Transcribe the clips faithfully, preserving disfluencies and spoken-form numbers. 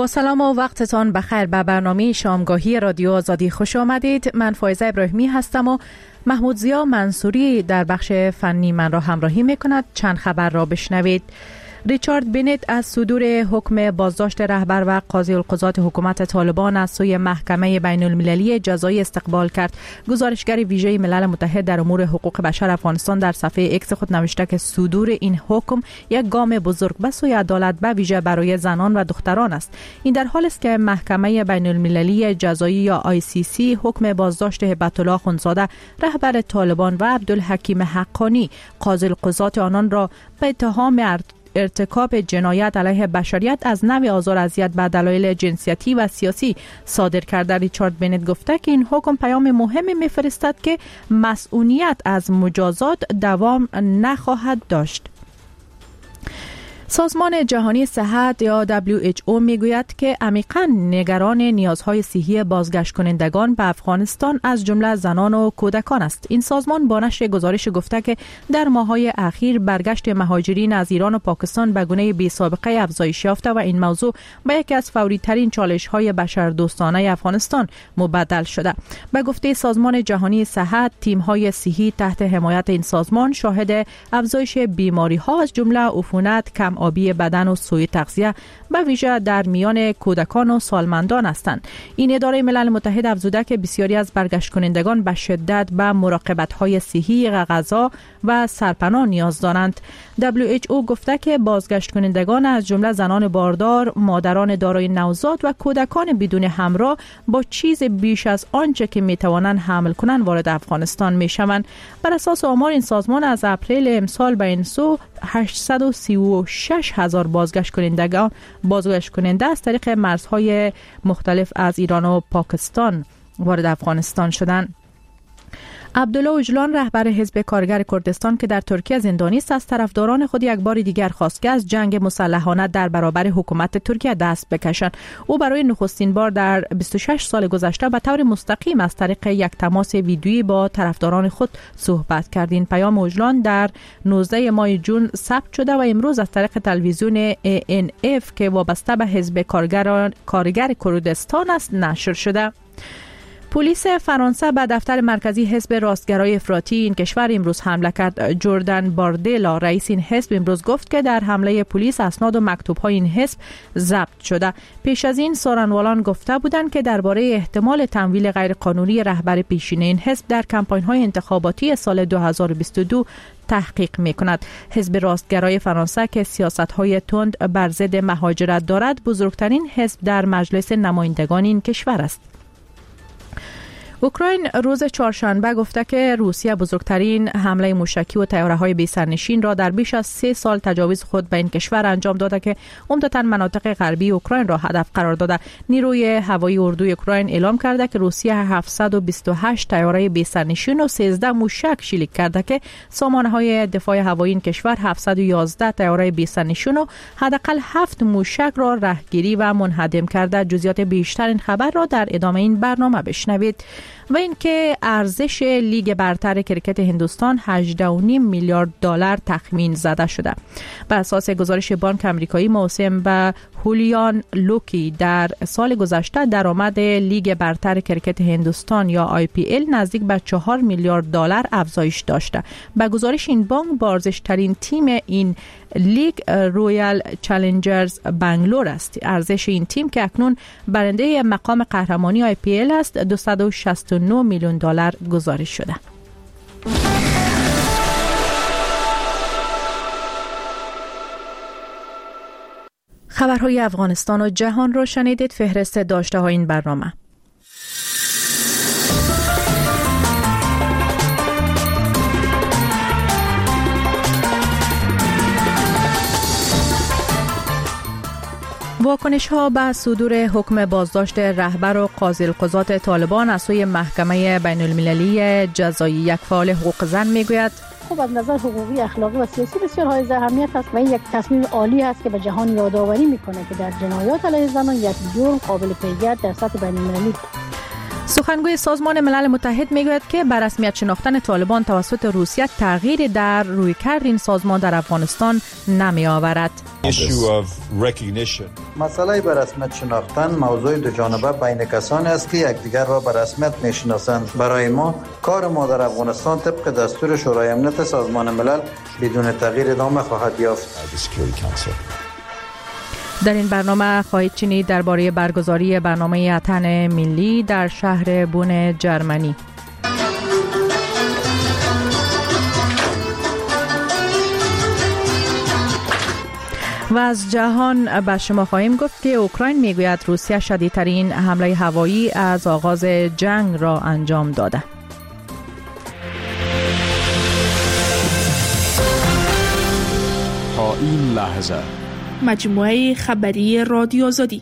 با سلام و وقتتان بخیر به برنامه شامگاهی رادیو آزادی خوش آمدید. من فایزه ابراهیمی هستم و محمود ضیا منصوری در بخش فنی من را همراهی میکند. چند خبر را بشنوید. ریچارد بنت از صدور حکم بازداشت رهبر و قاضی القضات حکومت طالبان از سوی محکمه بین المللی جزایی استقبال کرد. گزارشگر ویژه ملل متحد در امور حقوق بشر افغانستان در صفحه ایکس خود نوشته که صدور این حکم یک گام بزرگ به سوی عدالت به ویژه برای زنان و دختران است. این در حالی است که محکمه بین المللی جزایی یا آی سی سی حکم بازداشت هبت الله خونزاده رهبر طالبان و عبدالحکیم حقانی قاضی القضات آنان را به اتهام ارتکاب جنایت علیه بشریت از نوع آزار اذیت به دلایل جنسیتی و سیاسی صادر کرده. ریچارد بنت گفته که این حکم پیام مهمی می‌فرستد که مسئولیت از مجازات دوام نخواهد داشت. سازمان جهانی صحت یا دبلیو اچ او میگوید که عمیقاً نگران نیازهای صحی بازگشت کنندگان به افغانستان از جمله زنان و کودکان است. این سازمان با نشر گزارش گفته که در ماه‌های اخیر برگشت مهاجرین از ایران و پاکستان به گونه بی سابقه افزایش یافته و این موضوع به یکی از فوری ترین چالش‌های بشردوستانه افغانستان مبدل شده. به گفته سازمان جهانی صحت، تیم‌های صحی تحت حمایت این سازمان شاهد افزایش بیماری‌ها از جمله عفونت، کم آبی بدن و سوء تغذیه به ویژه در میان کودکان و سالمندان هستند. این اداره ملل متحد افزوده که بسیاری از برگشت کنندگان به شدت به مراقبت‌های صحی، غذا و سرپناه نیاز دارند. دبلیو اچ او گفته که بازگشت کنندگان از جمله زنان باردار، مادران دارای نوزاد و کودکان بدون همراه با چیز بیش از آنچه که میتوانند حمل کنند وارد افغانستان میشوند. بر اساس آمار این سازمان از اپریل امسال به این سو هشتصد و سی و شش هزار بازگشت کنندگان بازگشت کننده از طریق مرزهای مختلف از ایران و پاکستان وارد افغانستان شدند. عبدالله اوجلان رهبر حزب کارگر کردستان که در ترکیه زندانی است از طرفداران خود یک بار دیگر خواست که از جنگ مسلحانه در برابر حکومت ترکیه دست بکشند. او برای نخستین بار در بیست و شش سال گذشته به طور مستقیم از طریق یک تماس ویدیویی با طرفداران خود صحبت کرد. این پیام اوجلان در نوزده ماه ژوئن ثبت شده و امروز از طریق تلویزیون ای ان اف که وابسته به حزب کارگر کارگر کردستان است نشر شده. پلیس فرانسه به دفتر مرکزی حزب راستگرای افراطی این کشور امروز حمله کرد. جردن باردلا رئیس این حزب امروز گفت که در حمله پلیس اسناد و مکتوب‌های این حزب ضبط شده. پیش از این سارنوالان گفته بودند که درباره احتمال تمویل غیرقانونی رهبر پیشین این حزب در کمپاین‌های انتخاباتی سال دو هزار و بیست و دو تحقیق می‌کند. حزب راستگرای فرانسه که سیاست‌های تند بر ضد مهاجرت دارد، بزرگترین حزب در مجلس نمایندگان این کشور است. اوکراین روز چهارشنبه گفته که روسیه بزرگترین حمله موشکی و طیاره‌های بی سرنشین را در بیش از سه سال تجاوز خود به این کشور انجام داده که عمدتاً مناطق غربی اوکراین را هدف قرار داده. نیروی هوایی اردوی اوکراین اعلام کرده که روسیه هفتصد و بیست و هشت طیاره بی سرنشین و سیزده موشک شلیک کرده که سامانه‌های دفاع هوایی این کشور هفتصد و یازده طیاره بی سرنشین و حداقل هفت موشک را رهگیری و منهدم کرده. جزئیات بیشتر این خبر را در ادامه این برنامه بشنوید. و اینکه ارزش لیگ برتر کرکت هندوستان هجده و نیم میلیارد دلار تخمین زده شده. بر اساس گزارش بانک آمریکایی موسم به هولیان لوکی در سال گذشته درآمد لیگ برتر کرکت هندوستان یا آی پی ال نزدیک به چهار میلیارد دلار افزایش داشته. به گزارش این بانک با ارزش‌ترین تیم این لیگ رویال چالنجرز بنگلور است. ارزش این تیم که اکنون برنده مقام قهرمانی آی پی ال است دویست و شصت و نه میلیون دلار گزارش شده. خبرهای افغانستان و جهان را شنیدید. فهرست داشته های این برنامه: واکنش ها به صدور حکم بازداشت رهبر و قاضی القضات طالبان از سوی محکمه بین المللی جزایی. یک فعال حقوق زن میگوید خب از نظر حقوقی، اخلاقی و سیاسی بسیار حائز اهمیت است و این یک تصمیم عالی است که به جهان یادآوری میکنه که در جنایات علیه زنان یک جرم قابل پیگرد در سطح بین المللی. سخنگوی سازمان ملل متحد میگوید که بر رسمیت شناختن طالبان توسط روسیه تغییر در رویکرد این سازمان در افغانستان نمی آورد. مسئله بر رسمیت شناختن موضوع دو جانبه بین کسانی است که یکدیگر را بر رسمیت میشناسند. برای ما کار ما در افغانستان طبق دستور شورای امنیت سازمان ملل بدون تغییر ادامه خواهد یافت. در این برنامه خواهید شنید درباره برگزاری برنامه اتن ملی در شهر بون جرمنی. و از جهان به شما خواهیم گفت که اوکراین میگوید روسیه شدیدترین حمله هوایی از آغاز جنگ را انجام داده. تا این لحظه مجموعه خبری رادیو آزادی.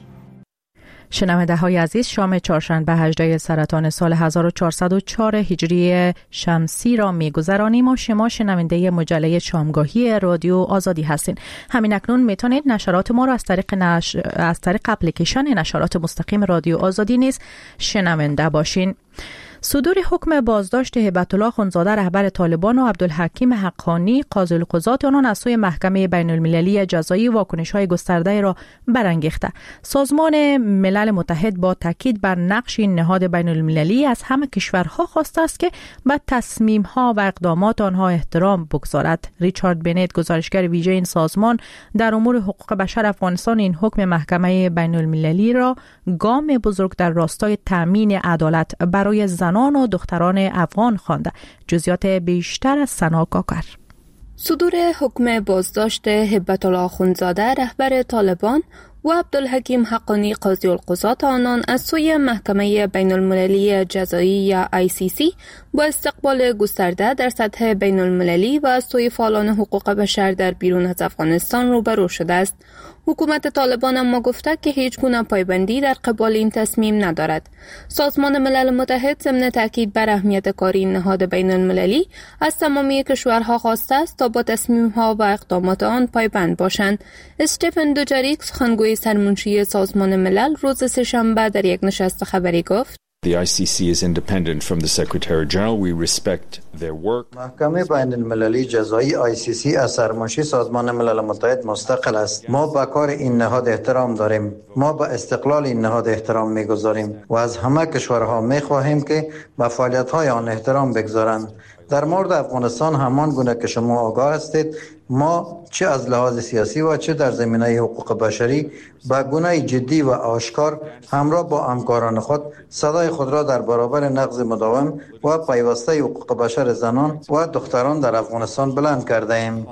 شنونده های عزیز، شام چهارشنبه هجدهم سرطان سال هزار و چهارصد و چهار هجری شمسی را می‌گذرانیم و شما شنونده مجله شامگاهی رادیو آزادی هستین. همین اکنون میتونید نشرات ما را از طریق نش... از طریق اپلیکیشن نشرات مستقیم رادیو آزادی نیز شنونده باشین. صدور حکم بازداشت هبت الله خونزاده رهبر طالبان و عبدالحکیم حقانی قاضی القضات آنان از سوی محکمه بین المللی جزایی واکنش‌های گسترده را برانگیخته. سازمان ملل متحد با تاکید بر نقش این نهاد بین المللی از همه کشورها خواسته است که به تصمیم‌ها و اقدامات آنها احترام بگذارد. ریچارد بنت، گزارشگر ویژه این سازمان در امور حقوق بشر افغانستان، این حکم محکمه بین المللی را گام بزرگ در راستای تامین عدالت برای زنان و دختران افغان خوانده. جزئیات بیشتر از سنا کاکر. صدور حکم بازداشت هبت الله خونزاده رهبر طالبان و عبدالحکیم حقانی قاضی القضات آنان از سوی محکمه بین المللی جزایی یا آی سی سی با استقبال گسترده در سطح بین المللی و از سوی فعالان حقوق بشر در بیرون از افغانستان روبرو شده است. حکومت طالبان اما گفته که هیچ گونه پایبندی در قبال این تصمیم ندارد. سازمان ملل متحد ضمن تاکید بر اهمیت کار این نهاد بین المللی از تمامی کشورها خواسته است تا با تصمیم‌ها و اقدامات آن پایبند باشند. استفن دوجاریک، سخنگوی سرمنشی سازمان ملل، روز سه‌شنبه در یک نشست خبری گفت: The آی سی سی is independent from the Secretary General. We respect their work. محکمه بین المللی جزایی آی سی سی از سرمنشی سازمان ملل متحد مستقل است. ما به کار این نهاد احترام داریم. ما به استقلال این نهاد احترام می‌گذاریم و از همه کشورها می‌خواهیم که به فعالیت‌های آن احترام بگذارند. در مورد افغانستان همان گونه که شما آگاه هستید، ما چه از لحاظ سیاسی و چه در زمینه حقوق بشری به گونه جدی و آشکار همراه با همکاران خود صدای خود را در برابر نقض مداوم و پیوسته حقوق بشر زنان و دختران در افغانستان بلند کرده ایم.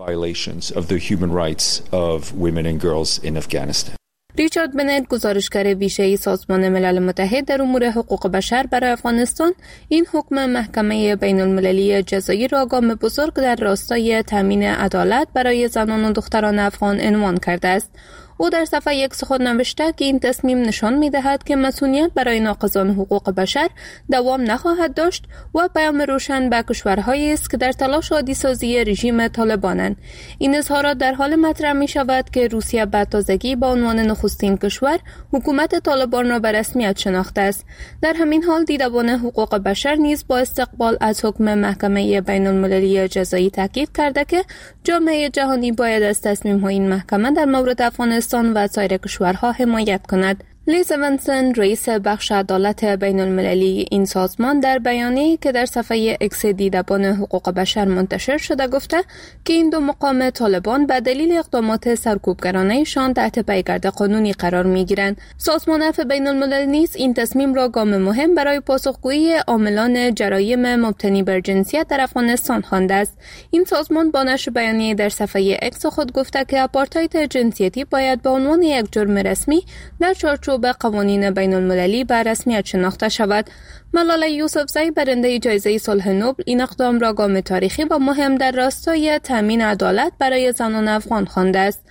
ریچارد بنت، گزارشگر ویژه سازمان ملل متحد در امور حقوق بشر برای افغانستان، این حکم محکمه بین المللی جزایی را گام بزرگ در راستای تامین عدالت برای زنان و دختران افغان عنوان کرده است. او در صفحه یک سخن نوشته که این تصمیم نشان می‌دهد که مسئولیت برای ناقضان حقوق بشر دوام نخواهد داشت و پیام روشن به کشورهایی است که در تلاش عادی‌سازی رژیم طالبانند. این اظهارات در حال مطرح می‌شود که روسیه به تازگی به عنوان نخستین کشور حکومت طالبان را به رسمیت شناخته است. در همین حال دیدبان حقوق بشر نیز با استقبال از حکم محکمه بین المللی جزایی تاکید کرده که جامعه جهانی باید از تصمیم‌های این محکمه در مورد افغانستان و سایر کشورها حمایت کند. لیز ونسن، رئیس بخش عدالت بین المللی این سازمان، در بیانیه‌ای که در صفحه اکس دیدبان حقوق بشر منتشر شده گفته که این دو مقام طالبان به دلیل اقدامات سرکوبگرانه‌شان تحت پیگرد قانونی قرار می‌گیرند. سازمان عفو بین الملل نیز این تصمیم را گام مهم برای پاسخگویی عاملان جرایم مبتنی بر جنسیت در افغانستان خوانده است. این سازمان با نشر بیانیه در صفحه اکس خود گفته که آپارتاید جنسیتی باید به عنوان یک جرم رسمی در چارچوب به قوانین بین المللی به رسمیت شناخته شود. ملاله یوسفزئی، برنده جایزه صلح نوبل، این اقدام را گام تاریخی و مهم در راستای تامین عدالت برای زنان افغان خوانده است.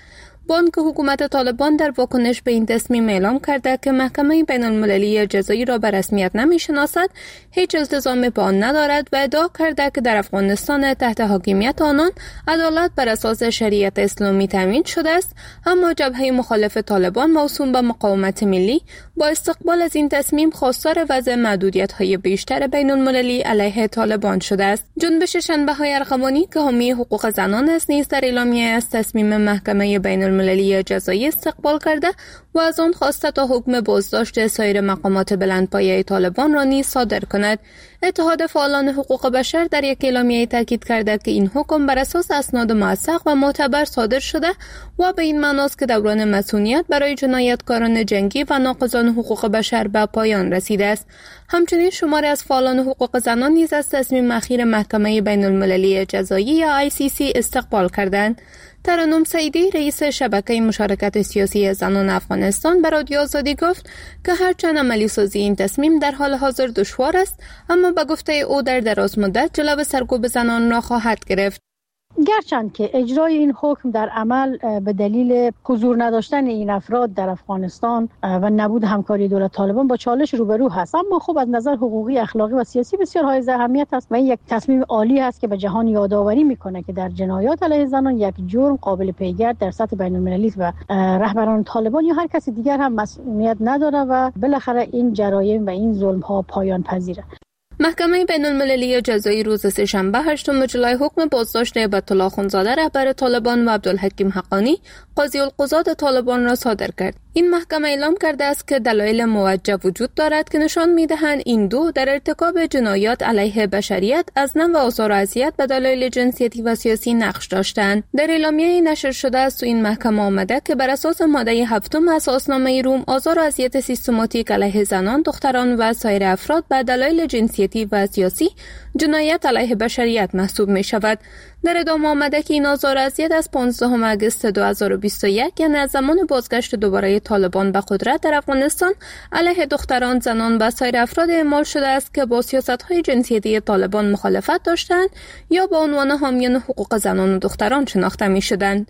بانک حکومت طالبان در واکنش به این تصمیم اعلام کرده که محکمه بین المللی جزایی را به رسمیت نمی‌شناسد، هیچ التزامی به آن ندارد و ادعا کرده که در افغانستان تحت حاکمیت آنان عدالت بر اساس شریعت اسلامی تامین شده است. اما جبهه مخالف طالبان موسوم به مقاومت ملی با استقبال از این تصمیم خواستار وضع محدودیت‌های بیشتر بین المللی علیه طالبان شده است. جنبش شنبه‌های ارغوانی که حامی حقوق زنان است نیز در اعلامیه از تصمیم محکمه بین المللی جزایی استقبال کرده و از آن خواسته تا حکم بازداشت سایر مقامات بلندپایه طالبان را نیز صادر کند. اتحاد فعالان حقوق بشر در یک اعلامیه تاکید کرده که این حکم بر اساس اسناد موثق و معتبر صادر شده و به این معناست که دوران مسئولیت برای جنایتکاران جنگی و ناقضان حقوق بشر به پایان رسیده است. همچنین شماری از فعالان حقوق زنان نیز از تصمیم اخیر محکمه بین المللی جزایی یا آی سی سی استقبال کردند. ترنم سعیدی رئیس شبکه مشارکت سیاسی زنان افغانستان به رادیو آزادی گفت که هرچند عملی سازی این تصمیم در حال حاضر دشوار است، اما به گفته او در دراز مدت جلو سرکوب زنان را خواهد گرفت. گرچند که اجرای این حکم در عمل به دلیل حضور نداشتن این افراد در افغانستان و نبود همکاری دولت طالبان با چالش روبرو هست، اما خب از نظر حقوقی، اخلاقی و سیاسی بسیار حائز اهمیت است و این یک تصمیم عالی است که به جهان یادآوری میکنه که در جنایات علیه زنان یک جرم قابل پیگرد در سطح بین المللی و رهبران طالبان یا هر کسی دیگر هم مسئولیت نداره و بالاخره این جرایم و این ظلم ها پایان پذیره. محکمه بین المللی جزایی روز سه‌شنبه هشتم جولای حکم بازداشت هیبت‌الله اخوندزاده رهبر طالبان و عبدالحکیم حقانی قاضی القضات طالبان را صادر کرد. این محکمه اعلام کرده است که دلایل موجه وجود دارد که نشان می‌دهند این دو در ارتکاب جنایات علیه بشریت از نوع آزار و اذیت به دلایل جنسیتی و سیاسی نقش داشتند. در اعلامیه نشر شده است این محکمه آمده که بر اساس ماده هفتم اساسنامه روم آزار و اذیت سیستماتیک علیه زنان، دختران و سایر افراد به دلایل جنسیتی و سیاسی جنایت علیه بشریت محسوب می شود. در ادامه آمده که این آزار و اذیت از پانزدهم آگوست دو هزار و بیست و یک یعنی از زمان بازگشت دوباره طالبان به قدرت در افغانستان علیه دختران، زنان و سایر افراد اعمال شده است که با سیاست‌های جنسیتی طالبان مخالفت داشتند یا با عنوان حامیان حقوق زنان و دختران شناخته می شدند.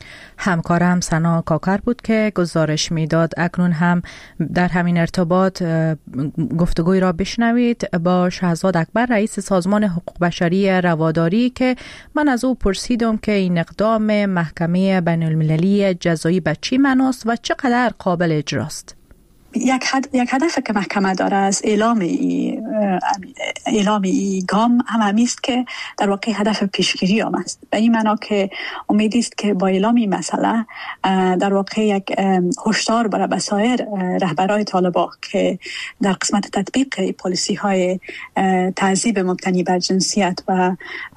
همکارم سنا کاکر بود که گزارش میداد. اکنون هم در همین ارتباط گفتگوی را بشنوید با شهزاد اکبر، رئیس سازمان حقوق بشری رواداری، که من از او پرسیدم که این اقدام محکمه بین المللی جزایی به چی معناست و چقدر قابل اجراست. یک حد، یک هدف که محکمه داره از اعلام ای اعلام ای گام هم همیست که در واقع هدف پیشگیری هم است. به این معنا که امیدی است که با اعلام این مسئله در واقع یک هشدار برای بسایر رهبرای طالبان که در قسمت تطبیق پالیسی های تعذیب مبتنی بر جنسیت و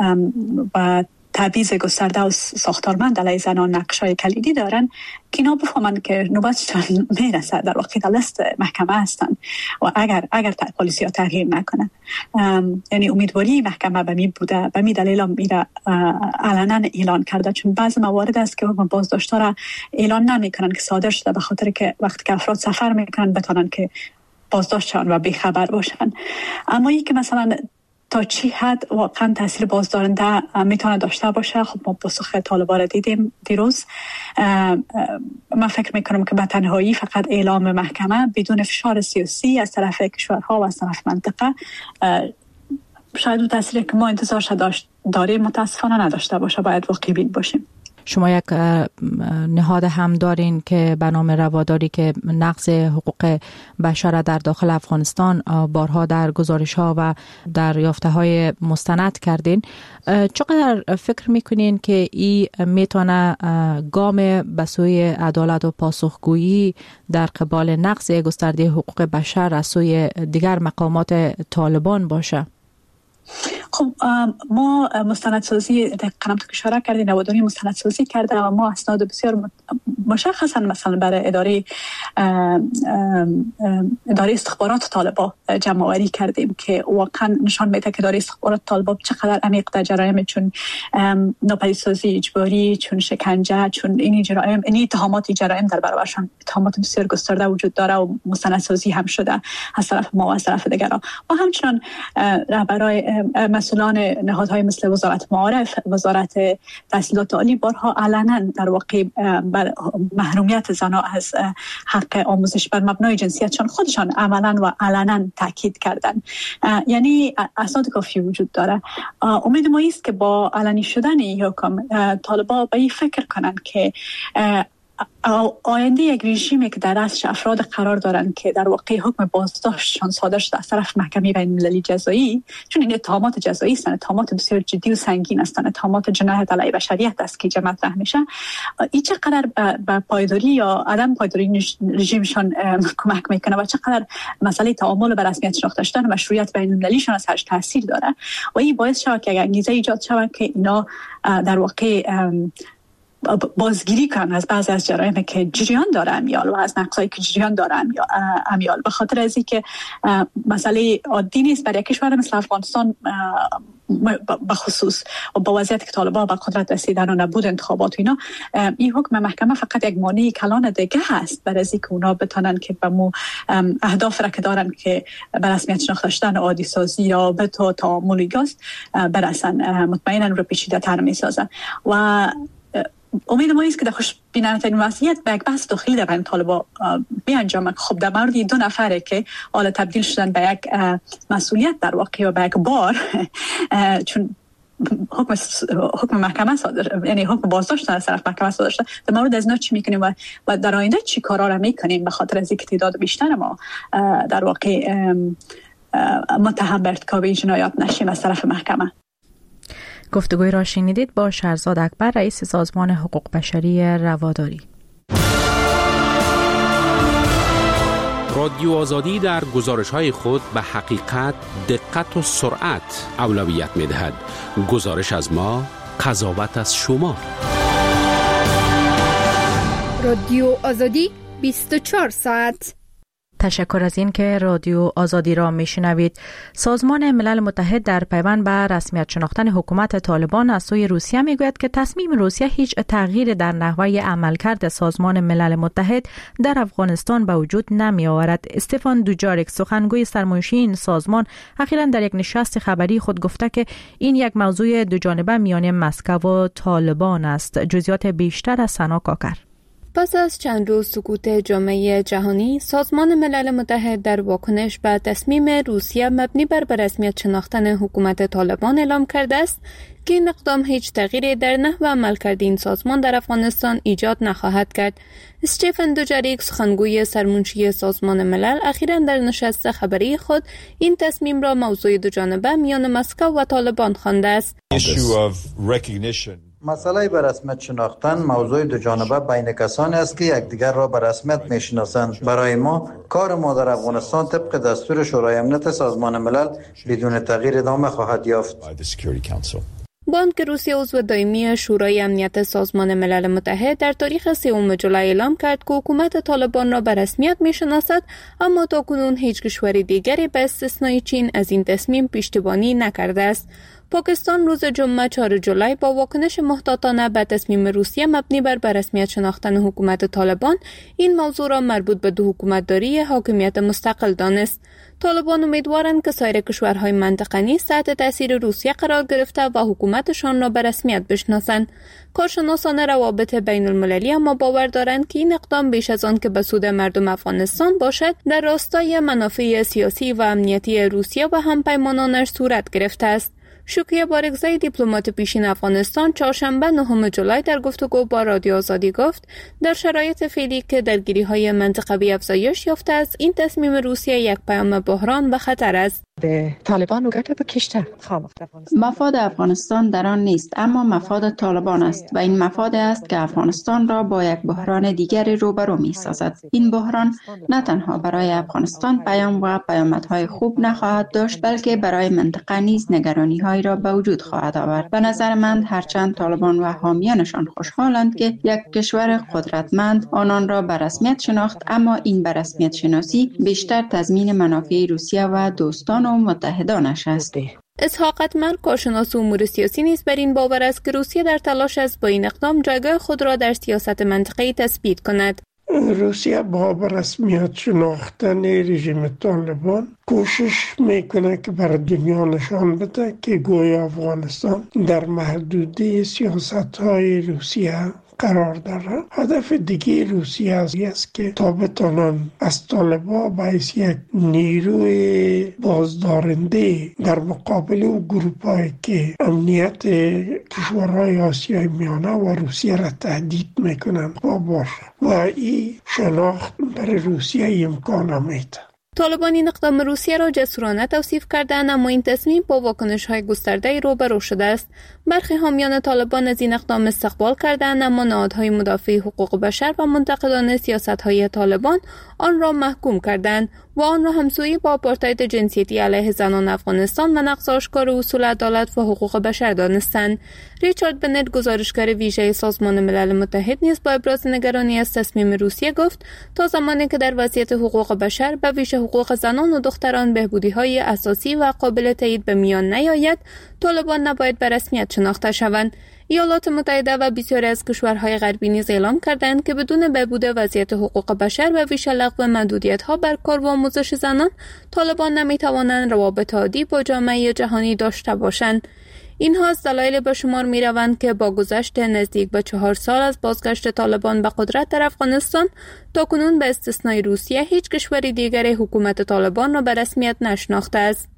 و تبعیض گسترده و ساختارمند علیه زنان نقش‌های کلیدی دارن که اینا بفهمن که نوبتشان میرسه، در واقع در دست محکمه هستن و اگر اگر پالیسی ها تغییر نکنه، یعنی امیدواری محکمه به می بوده، به می دلیل میره علنا اعلان کرده، چون بعضی موارد است که حکم بازداشت را اعلان نمیکنن که صادر شده، به خاطر که وقتی که افراد سفر میکنن بتونن که بازداشتشان و بیخبر باشن. اما این که مثلا تا چی حد واقعا تاثیر بازدارنده میتونه داشته باشه، خب ما پاسخ طالبان را دیدیم دیروز. من فکر میکنم که به تنهایی فقط اعلام محکمه بدون فشار سیاسی از طرف کشورها و از طرف منطقه شاید اون تاثیری که ما انتظارش داشت داریم متاسفانه نداشته باشه. باید واقعی بین باشیم. شما یک نهاد هم دارین که به نام رواداری که نقض حقوق بشر در داخل افغانستان بارها در گزارش ها و در یافته های مستند کردین. چقدر فکر میکنین که این میتونه گام به سوی عدالت و پاسخگویی در قبال نقض گسترده حقوق بشر از سوی دیگر مقامات طالبان باشه؟ خب ما مستندسازی در قنات اشاره کردیم، نواداری مستندسازی کرده و ما اسناد بسیار مشخصا مثلا برای اداره اداره استخبارات طالبان جمع آوری کردیم که واقعا نشان میده که اداره استخبارات طالبان چقدر عمیق در جرایم چون ناپدیدسازی اجباری، چون شکنجه، چون این جرایم، این اتهامات جرایم در برابرشان اتهامات بسیار گسترده وجود داره و مستندسازی هم شده از طرف ما و از طرف دیگران. و همچنان رهبرای مسئولان نهادهای مثل وزارت معارف، وزارت تحصیلات عالی بارها علنا در واقع بر محرومیت زنان از حق آموزش بر مبنای جنسیتشان خودشان عملا و علنا تاکید کردند. یعنی اسناد کافی وجود داره. امید ما است که با علنی شدن این حکم طالبان به این فکر کنند که آینده یک رژیمی که در دستش افراد قرار دارند که در واقع حکم بازداشتشان صادر شده از طرف محکمه بین المللی جزایی، چون این اتهامات جزایی هستند، اتهامات بسیار جدی و سنگین هستند، اتهامات جنایت علیه بشریت است که مطرح میشه، این چقدر به پایداری یا عدم پایداری رژیمشان کمک میکنه و چقدر مسئله تعامل و رسمیت شناخته شدن مشروعیت بین المللیشان از هرش تاثیر داره و این باعث شود که انگیزه ایجاد شود که اینا در واقع بازگیری کنن از بعضی از جرایم که جریان داره امیال و از نقصایی که جریان داره امیال، به خاطر از اینکه مسئله عادی نیست برای کشور مثل افغانستان به خصوص و با وضعیت که طالبان به قدرت رسیدن و نبود انتخابات و اینا، این حکم محکمه فقط یک مانع کلان دیگه هست برای از اینکه اونا بتونن که به مو اهداف را که دارن که به رسمیت شناخته شدن عادی سازی یا به تو تعامل گاز برسن، مطمئنا رو پیچیده تر میسازن و امید ما است که در خوش بینانه وضعیت به یک بحث داخلی در بین طالبان بیانجامد. خب در مورد دو نفره که حالا تبدیل شدن به یک مسئولیت در واقع و به یک بار، چون حکم حکم محکمه صادر، یعنی حکم بازداشت از طرف محکمه صادر شده، در مورد از اینا چی میکنیم و, و در آینده چی کارا را میکنیم به خاطر از اینکه تعداد بیشتر ما در واقع متهم به ارتکاب جنایات نشیم از طرف محکمه. گفتگوی را شنیدید با شهرزاد اکبر، رئیس سازمان حقوق بشری رواداری. رادیو آزادی در گزارش‌های خود به حقیقت، دقت و سرعت اولویت می‌دهد. گزارش از ما، قضاوت از شما. رادیو آزادی بیست و چهار ساعت. تشکر از این که رادیو آزادی را میشنوید. سازمان ملل متحد در پیوند به رسمیت شناختن حکومت طالبان از سوی روسیه میگوید که تصمیم روسیه هیچ تغییر در نحوه عملکرد سازمان ملل متحد در افغانستان به وجود نمی آورد. استفان دوجاریک، سخنگوی سرمنشی این سازمان، اخیراً در یک نشست خبری خود گفته که این یک موضوع دو جانبه میان مسکو و طالبان است. جزئیات بیشتر از سنا کاکر. پس از چند روز سکوت جامعه جهانی، سازمان ملل متحد در واکنش به تصمیم روسیه مبنی بر رسمیت شناختن حکومت طالبان اعلام کرده است که این اقدام هیچ تغییری در نحو عملکرد این سازمان در افغانستان ایجاد نخواهد کرد. استفان دوجاریک، سخنگوی سرمنشی سازمان ملل، اخیراً در نشست خبری خود این تصمیم را موضوع دوجانبه میان مسکو و طالبان خوانده است. مسئله به رسمیت شناختن موضوع دو جانبه بین کسانی است که یکدیگر را به رسمیت میشناسند. برای ما کار ما در افغانستان طبق دستور شورای امنیت سازمان ملل بدون تغییر ادامه خواهد یافت. بانک روسیه عضو دائمی شورای امنیت سازمان ملل متحد در تاریخ سوم جولای اعلام کرد که حکومت طالبان را به رسمیت میشناسد، اما تاکنون هیچ کشور دیگری به استثنای چین از این تصمیم پشتیبانی نکرده است. پاکستان روز جمعه چهارم جولای با واکنش محتاطانه به تصمیم روسیه مبنی بر رسمیت شناختن حکومت طالبان این موضوع را مربوط به دو حکومتداری حاکمیت مستقل دانست. طالبان امیدوارند که سایر کشورهای منطقه نیز تحت تاثیر روسیه قرار گرفته و حکومتشان را به رسمیت بشناسند. کارشناسان روابط بین المللی اما باور دارند که این اقدام بیش از آن که به سود مردم افغانستان باشد، در راستای منافع سیاسی و امنیتی روسیه و همپیمانانش صورت گرفته است. شوکیا بارگزای، دیپلمات پیشین افغانستان، چهارشنبه نهم جولای در گفتگو با رادیو آزادی گفت در شرایط فعلی که درگیری‌های منطقوی افزایش یافته است، این تصمیم روسیه یک پیام بحران و خطر است. مفاد افغانستان در آن نیست، اما مفاد طالبان است و این مفاد است که افغانستان را با یک بحران دیگری روبرو می سازد. این بحران نه تنها برای افغانستان پیام و پیامدهای خوب نخواهد داشت، بلکه برای منطقه نیز نگرانی‌هایی را به وجود خواهد آورد. به نظر من هرچند طالبان و حامیانشان خوشحالند که یک کشور قدرتمند آنان را به رسمیت شناخت، اما این به رسمیت شناسی بیشتر تضمین منافع روسیه و دوستان و متحدانش است. اسحاق اتمر، کارشناس امور سیاسی، نیز بر این باور است که روسیه در تلاش است با این اقدام جایگاه خود را در سیاست منطقه‌ای تثبیت کند. روسیه با رسمیت شناختن رژیم طالبان کوشش میکنه که بر دنیا نشان بده که گویا افغانستان در محدوده سیاست های روسیه قرار داره. هدف دیگه روسیه است که تا بتانن از طالبان به حیث یک نیروی بازدارنده در مقابل او گروپایی که امنیت کشورهای آسیای میانه و روسیه را تهدید میکنن با باشه و این شناخت برای روسیه امکان میده. طالبان این اقدام روسیه را جسورانه توصیف کردند، اما این تصمیم با واکنش‌های گسترده روبرو شده است. برخی حامیان طالبان از این اقدام استقبال کردند، اما نهادهای مدافع حقوق بشر و منتقدان سیاست‌های طالبان آن را محکوم کردند و آن را همسویی با آپارتاید جنسیتی علیه زنان افغانستان و نقض آشکار اصول عدالت و حقوق بشر دانستند. ریچارد بنت، گزارشگر ویژه سازمان ملل متحد، نیز با ابراز نگرانی از تصمیم روسیه گفت تا زمانی که در وضعیت حقوق بشر به ویژه حقوق زنان و دختران بهبودی‌های اساسی و قابل تایید به میان نیاید، طالبان نباید به رسمیت شناخته شوند. ایالات متحده و بسیاری از کشورهای غربی نیز اعلام کردند که بدون بهبود وضعیت حقوق بشر و ویژه لغو محدودیت‌ها بر کار و آموزش زنان، طالبان نمی‌توانند روابط عادی با جامعه جهانی داشته باشند. اینها از دلایل به شمار می روند که با گذشت نزدیک به چهار سال از بازگشت طالبان به قدرت در افغانستان، تاکنون به استثنای روسیه هیچ کشور دیگر حکومت طالبان را به رسمیت نشناخته است.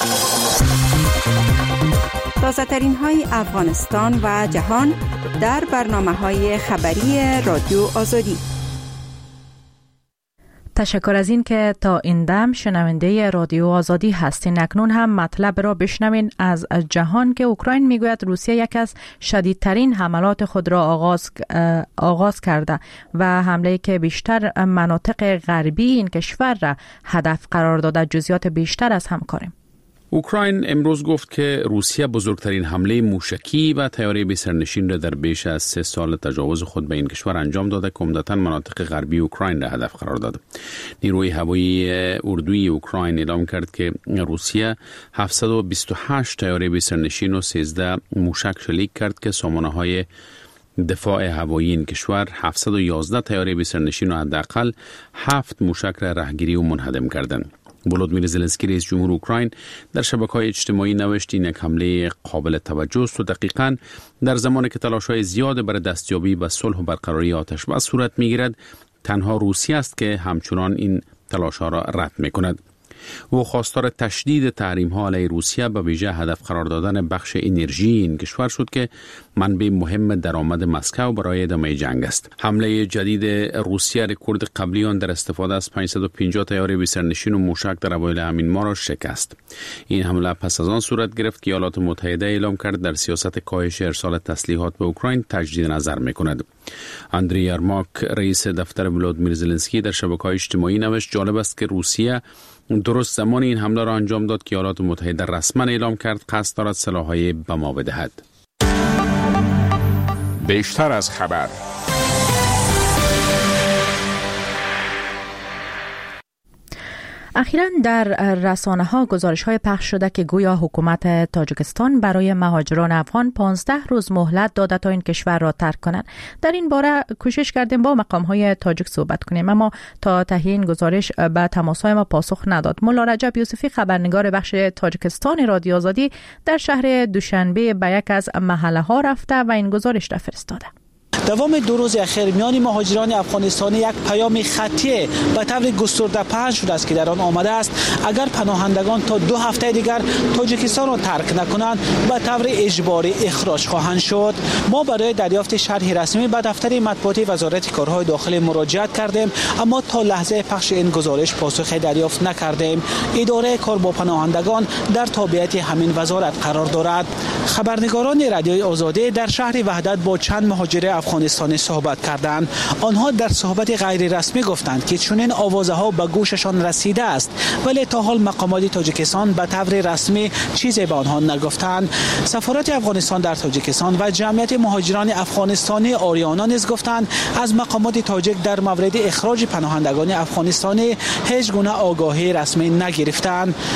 تازه ترین های افغانستان و جهان در برنامه های خبری رادیو آزادی. تشکر از این که تا این دم شنونده رادیو آزادی هستین. اکنون هم مطلب را بشنوین از جهان که اوکراین میگوید روسیه یک از شدیدترین حملات خود را آغاز آغاز کرده و حمله که بیشتر مناطق غربی این کشور را هدف قرار داده. جزئیات بیشتر از همکاریم. اوکراین امروز گفت که روسیه بزرگترین حمله موشکی و طیاره بی سرنشین را در بیش از سه سال تجاوز خود به این کشور انجام داده که عمدتاً مناطق غربی اوکراین را هدف قرار داد. نیروی هوایی اردوی اوکراین اعلام کرد که روسیه هفتصد و بیست و هشت طیاره بی سرنشین و سیزده موشک شلیک کرد که سامانه‌های دفاع هوایی این کشور هفتصد و یازده طیاره بی سرنشین و حداقل هفت موشک را رهگیری و منهدم کردند. ولودیمیر زلنسکی رئیس جمهور اوکراین در شبکه‌های اجتماعی نوشت این یک حمله قابل توجه است و دقیقاً در زمانی که تلاش‌های زیاد برای دستیابی به صلح و برقراری آتش‌بس صورت می‌گیرد، تنها روسیه است که همچنان این تلاش‌ها را رد می‌کند. او خواستار تشدید تحریم‌ها علیه روسیه به ویژه هدف قرار دادن بخش انرژی این کشور شد که منبع مهم درآمد مسکو برای ادامه جنگ است. حمله جدید روسیه رکورد قبلی آن در استفاده از پانصد و پنجاه طیاره بی سرنشین و موشک در اوایل همین ماه را شکست. این حمله پس از آن صورت گرفت که ایالات متحده اعلام کرد در سیاست کاهش ارسال تسلیحات به اوکراین تجدید نظر می‌کند. اندری یارماک رئیس دفتر ولودیمیر زلنسکی در شبکه‌های اجتماعی نوشت جالب است که روسیه درست زمان این حمله را انجام داد که ایالات متحده رسما اعلام کرد قصد دارد سلاح‌های بما بدهد. بیشتر از خبر. اخیراً در رسانه ها گزارش های پخش شده که گویا حکومت تاجیکستان برای مهاجران افغان پانزده روز مهلت داده تا این کشور را ترک کنند. در این باره کوشش کردیم با مقام های تاجیک صحبت کنیم، اما تا تهیه این گزارش به تماس های ما پاسخ نداد. مولا رجب یوسفی، خبرنگار بخش تاجیکستان رادیو آزادی، در شهر دوشنبه به یک از محله ها رفته و این گزارش را فرستاده. دوام دو روز اخیر میان مهاجران افغانستانی یک پیام خطی به طور گسترده پخش شده است که در آن آمده است اگر پناهندگان تا دو هفته دیگر تاجیکستان را ترک نکنند به طور اجباری اخراج خواهند شد. ما برای دریافت شرح رسمی به دفتر مطبوعاتی وزارت کارهای داخلی مراجعت کردیم، اما تا لحظه پخش این گزارش پاسخی دریافت نکردیم. اداره کار با پناهندگان در تابعیت همین وزارت قرار دارد. خبرنگاران رادیوی آزادی در شهر وحدت با چند مهاجر افغانستانی صحبت کردند. آنها در صحبت غیر رسمی گفتند که چنین آوازها به گوششان رسیده است، ولی تا حال مقامات تاجیکستان به طور رسمی چیزی به آنها نگفتند. سفارت افغانستان در تاجیکستان و جمعیت مهاجران افغانستانی آریانا نیز گفتند از مقامات تاجیک در مورد اخراج پناهندگان افغانستانی هیچ گونه آگاهی رسمی نگرفتند.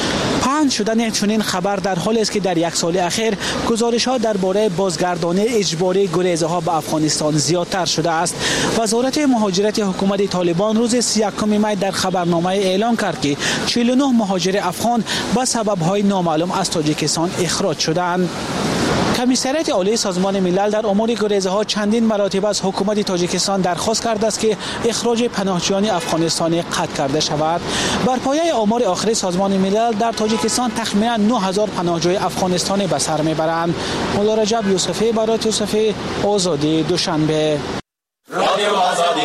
پنج شدن چنین خبر در حالی است که در یک سال اخیر گزارش‌ها درباره بازگردانی اجباری گریزها به افغانستان زیادتر شده است. وزارت مهاجرت حکومت طالبان روز سی و یکم می در خبرنامه اعلام کرد که چهل و نه مهاجر افغان به سبب‌های نامعلوم از تاجیکستان اخراج شدند. کمیسریت عالی سازمان ملل در امور گریزها چندین مراتب از حکومت تاجیکستان درخواست کرده است که اخراج پناهجویان افغانستانی قطع کرده شود. بر پایه آمار آخری سازمان ملل در تاجیکستان تخمینا نه هزار پناهجوی افغانستانی به سر میبرند. مولا رجب یوسفی برای یوسفی، آزادی دوشنبه. رادیو آزادی.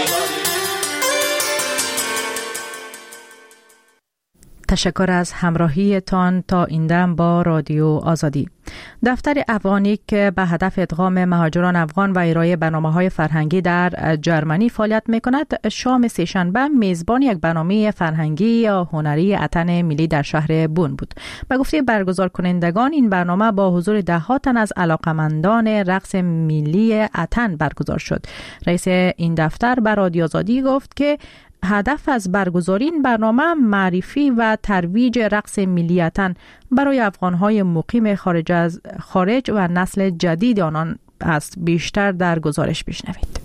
تشکر از همراهیتان تا این دم با رادیو آزادی. دفتر افغانی که به هدف ادغام مهاجران افغان و ارائه برنامه‌های فرهنگی در جرمنی فعالیت می‌کند، شام سه‌شنبه میزبان یک برنامه فرهنگی یا هنری اتن ملی در شهر بون بود. به گفته برگزار کنندگان این برنامه با حضور ده‌ها تن از علاقمندان رقص ملی اتن برگزار شد. رئیس این دفتر به رادیو آزادی گفت که هدف از برگزاری این برنامه معرفی و ترویج رقص ملی اتن برای افغان‌های مقیم خارج از خارج و نسل جدید آنان است. بیشتر در گزارش بشنوید.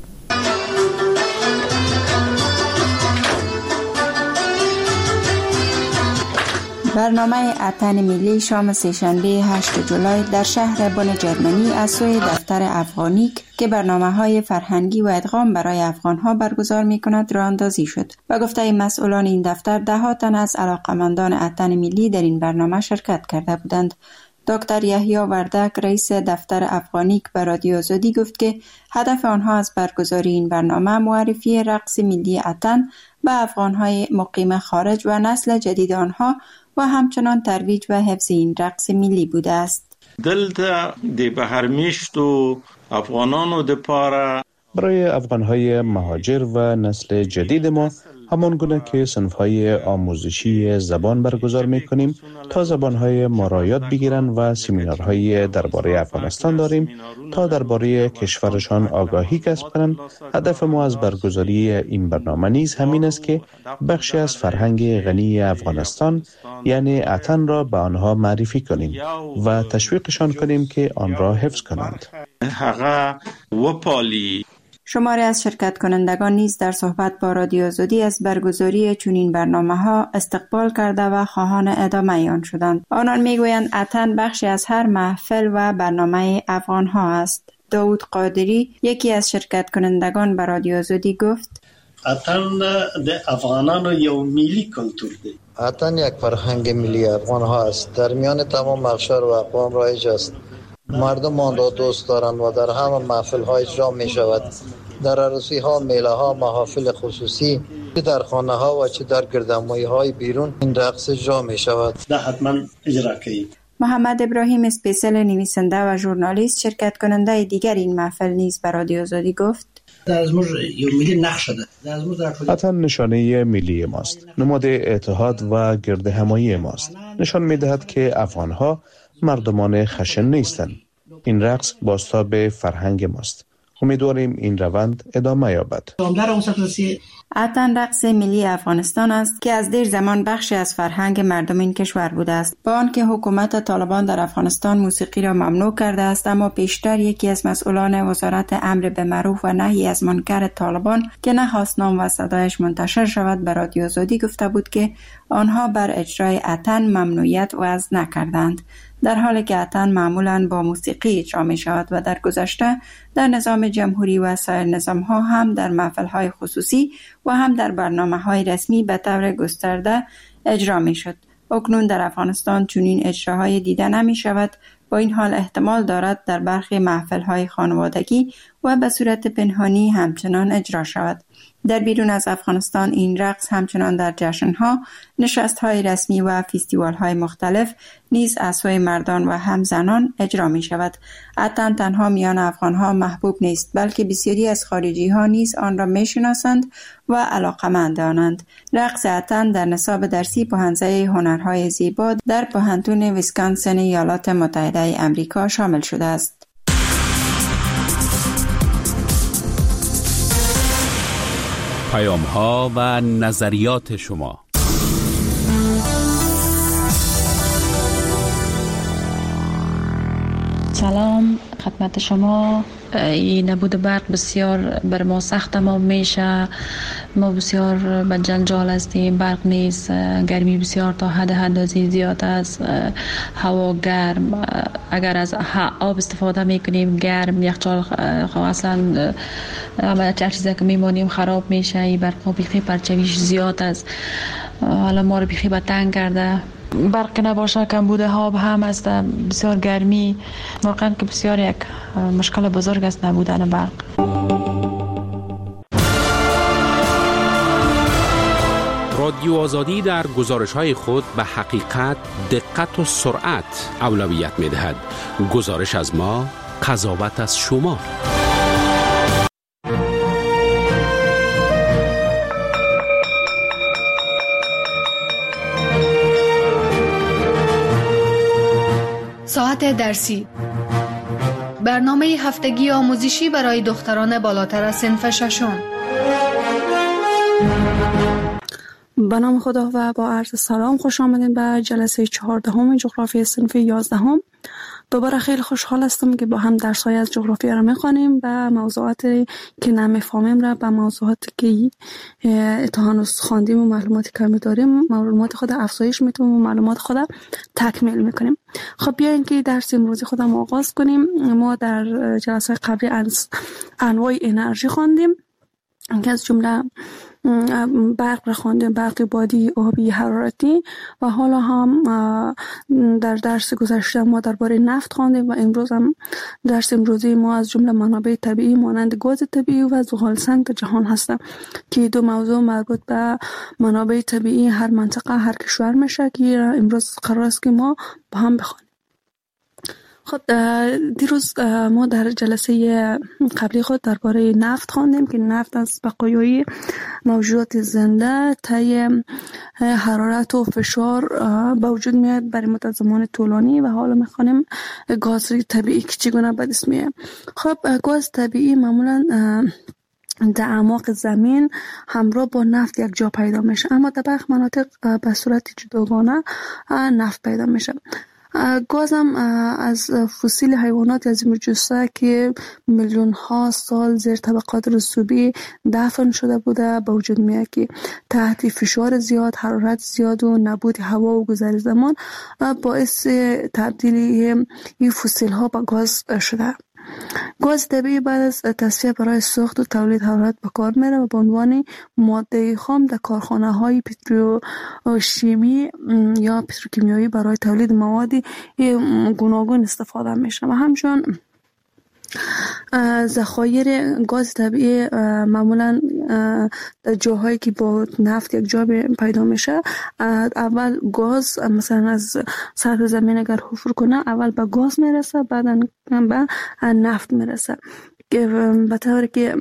برنامه اتن ملی شام سه‌شنبه هشتم جولای در شهر بن جرمنی از سوی دفتر افغانیک که برنامه‌های فرهنگی و ادغام برای افغان‌ها برگزار می‌کند راه اندازی شد. به گفته مسئولان این دفتر، ده تن از علاقمندان اتن ملی در این برنامه شرکت کرده بودند. دکتر یحیی وردک رئیس دفتر افغانیک به رادیو آزادی گفت که هدف آنها از برگزاری این برنامه معرفی رقص ملی اتن به افغان‌های مقیم خارج و نسل جدید آنها و همچنان ترویج و حفظ این رقص ملی بوده است. دلته د بهرمیشت و افغانانو د پاره برای افغان‌های مهاجر و نسل جدید ما همان گونه که صنف‌های آموزشی زبان برگزار می‌کنیم تا زبان‌های ما را یاد بگیرند و سمینارهای درباره افغانستان داریم تا درباره کشورشان آگاهی کسب کنند. هدف ما از برگزاری این برنامه نیز همین است که بخشی از فرهنگ غنی افغانستان یعنی اتن را به آنها معرفی کنیم و تشویقشان کنیم که آن را حفظ کنند. هغه وپالی. شماری از شرکت کنندگان نیز در صحبت با رادیو آزادی از برگزاری چنین برنامه‌ها استقبال کرده و خواهان ادامه آن شدند. آنان میگویند اتن بخشی از هر محفل و برنامه افغان‌ها است. داود قادری یکی از شرکت کنندگان به رادیو آزادی گفت: اتن د افغانانو یو ملی کلتور دی. اتن یک فرهنگ ملی افغان‌ها است. در میان تمام اقشار و اقوام رایج است. مردم آن را دوست دارند و در همه محفل‌ها اجرا می شود. در عروسی‌ها، میله‌ها، محافل خصوصی، چه در خانه‌ها و چه در گردنمایی‌های بیرون این رقص اجرا می شود. ده حتما اجرا کنید. محمد ابراهیم اسپیسل نویسنده و ژورنالیست شرکت کننده دیگر این محفل نیز به رادیو آزادی گفت: در از مر یو ملی نقش ده. اتن نشانه ملی ماست. نماد اتحاد و گرد همایی ماست. نشان می‌دهد که افغان‌ها مردمان خشن نیستند. این رقص بازتاب فرهنگ ماست. امیدواریم این روند ادامه یابد. اتن رقص ملی افغانستان است که از دیر زمان بخشی از فرهنگ مردم این کشور بوده است. با آنکه حکومت طالبان در افغانستان موسیقی را ممنوع کرده است، اما پیشتر یکی از مسئولان وزارت امر به معروف و نهی از منکر طالبان که نخواست نام و صدایش منتشر شود به رادیو آزادی گفته بود که آنها بر اجرای اتن ممنوعیت وضع نکردند، در حالی که اتن معمولاً با موسیقی اجرا می شود و در گذشته در نظام جمهوری و سایر نظام ها هم در محفل های خصوصی و هم در برنامه های رسمی به طور گسترده اجرا می شد. اکنون در افغانستان چنین اجراهای دیده نمی شود. با این حال احتمال دارد در برخی محفل های خانوادگی و به صورت پنهانی همچنان اجرا شود. در بیرون از افغانستان این رقص همچنان در جشن‌ها، نشست‌های رسمی و فستیوال‌های مختلف نیز از سوی مردان و هم زنان اجرا می‌شود. اتن تنها میان افغان‌ها محبوب نیست، بلکه بسیاری از خارجی‌ها نیز آن را می‌شناسند و علاقه‌مند آنند. رقص اتن در نصاب درسی پوهنځی هنرهای زیبا در پوهنتون ویسکانسن ایالات متحده آمریکا شامل شده است. پیام ها و نظریات شما. سلام خدمت شما. این نبود برق بسیار بر ما سخت تمام میشه. ما بسیار به جنجال هستیم. برق نیست، گرمی بسیار تا حد اندازه زیاد است، هوا گرم. اگر از آب استفاده میکنیم گرم، یخچال اصلا همه چیزی که میمانیم خراب میشه. این برق بیخی پرچویش زیاد است. حالا ما رو بیخی به تنگ کرده. برق نباشه کمبود آب هم است، بسیار گرمی. واقعا که بسیار یک مشکل بزرگ است نبودن برق. رادیو آزادی در گزارش‌های خود به حقیقت، دقت و سرعت اولویت می‌دهد. گزارش از ما، قضاوت از شما. ساعت درسی، برنامه هفتگی آموزشی برای دختران بالاتر از صنف ششم. به نام خدا و با عرض سلام خوش آمدین به جلسه چهاردهم جغرافی صنف یازدهم. دوباره خیلی خوشحال هستم که با هم درس‌های از جغرافیا را می‌خوانیم و موضوعاتی که نمی‌فهمیم را به موضوعاتی که تا هنوز خواندیم و معلوماتی کمی داریم معلومات خود افزایش میدیم و معلومات خود تکمیل می‌کنیم. خب بیاین که درس امروزی خودم آغاز کنیم. ما در جلسه قبلی از انواع انرژی خواندیم که از جمله برق را خواندیم، برق بادی، آبی، حرارتی، و حالا هم در درس گذشته ما درباره نفت خواندیم و امروز هم درس امروزی ما از جمله منابع طبیعی مانند گاز طبیعی و زغال‌سنگ در جهان هستند که دو موضوع مربوط به منابع طبیعی هر منطقه هر کشور میشه که امروز قرار است که ما با هم بخوانیم. خب دیروز ما در جلسه قبلی خود درباره نفت خواندیم که نفت از بقایای موجودات زنده طی حرارت و فشار به وجود میاد برای مدت زمان طولانی و حالا میخوانیم گاز طبیعی که چگونه به دست میاد. خب گاز طبیعی معمولا در اعماق زمین همراه با نفت یک جا پیدا میشه، اما در برخی مناطق به صورت جداگانه نفت پیدا میشه. گاز هم از فسیل حیوانات از جثه که میلیون ها سال زیر طبقات رسوبی دفن شده بوده به وجود میاد که تحت فشار زیاد، حرارت زیاد و نبود هوا و گذر زمان باعث تبدیل این فسیل ها به گاز شده. گاز طبیعی بعد از تصفیه برای سوخت و تولید حرارت به کار میره و به عنوان ماده خام در کارخانه های پتروشیمی یا پتروکیمیایی برای تولید موادی گوناگون استفاده میشه و همچنین ذخایر گاز طبیعی معمولا در جاهایی که با نفت یک جا پیدا میشه. اول گاز مثلا از سطح زمین اگر حفر کنه اول به گاز میرسه، بعدا به نفت میرسه که به طوری که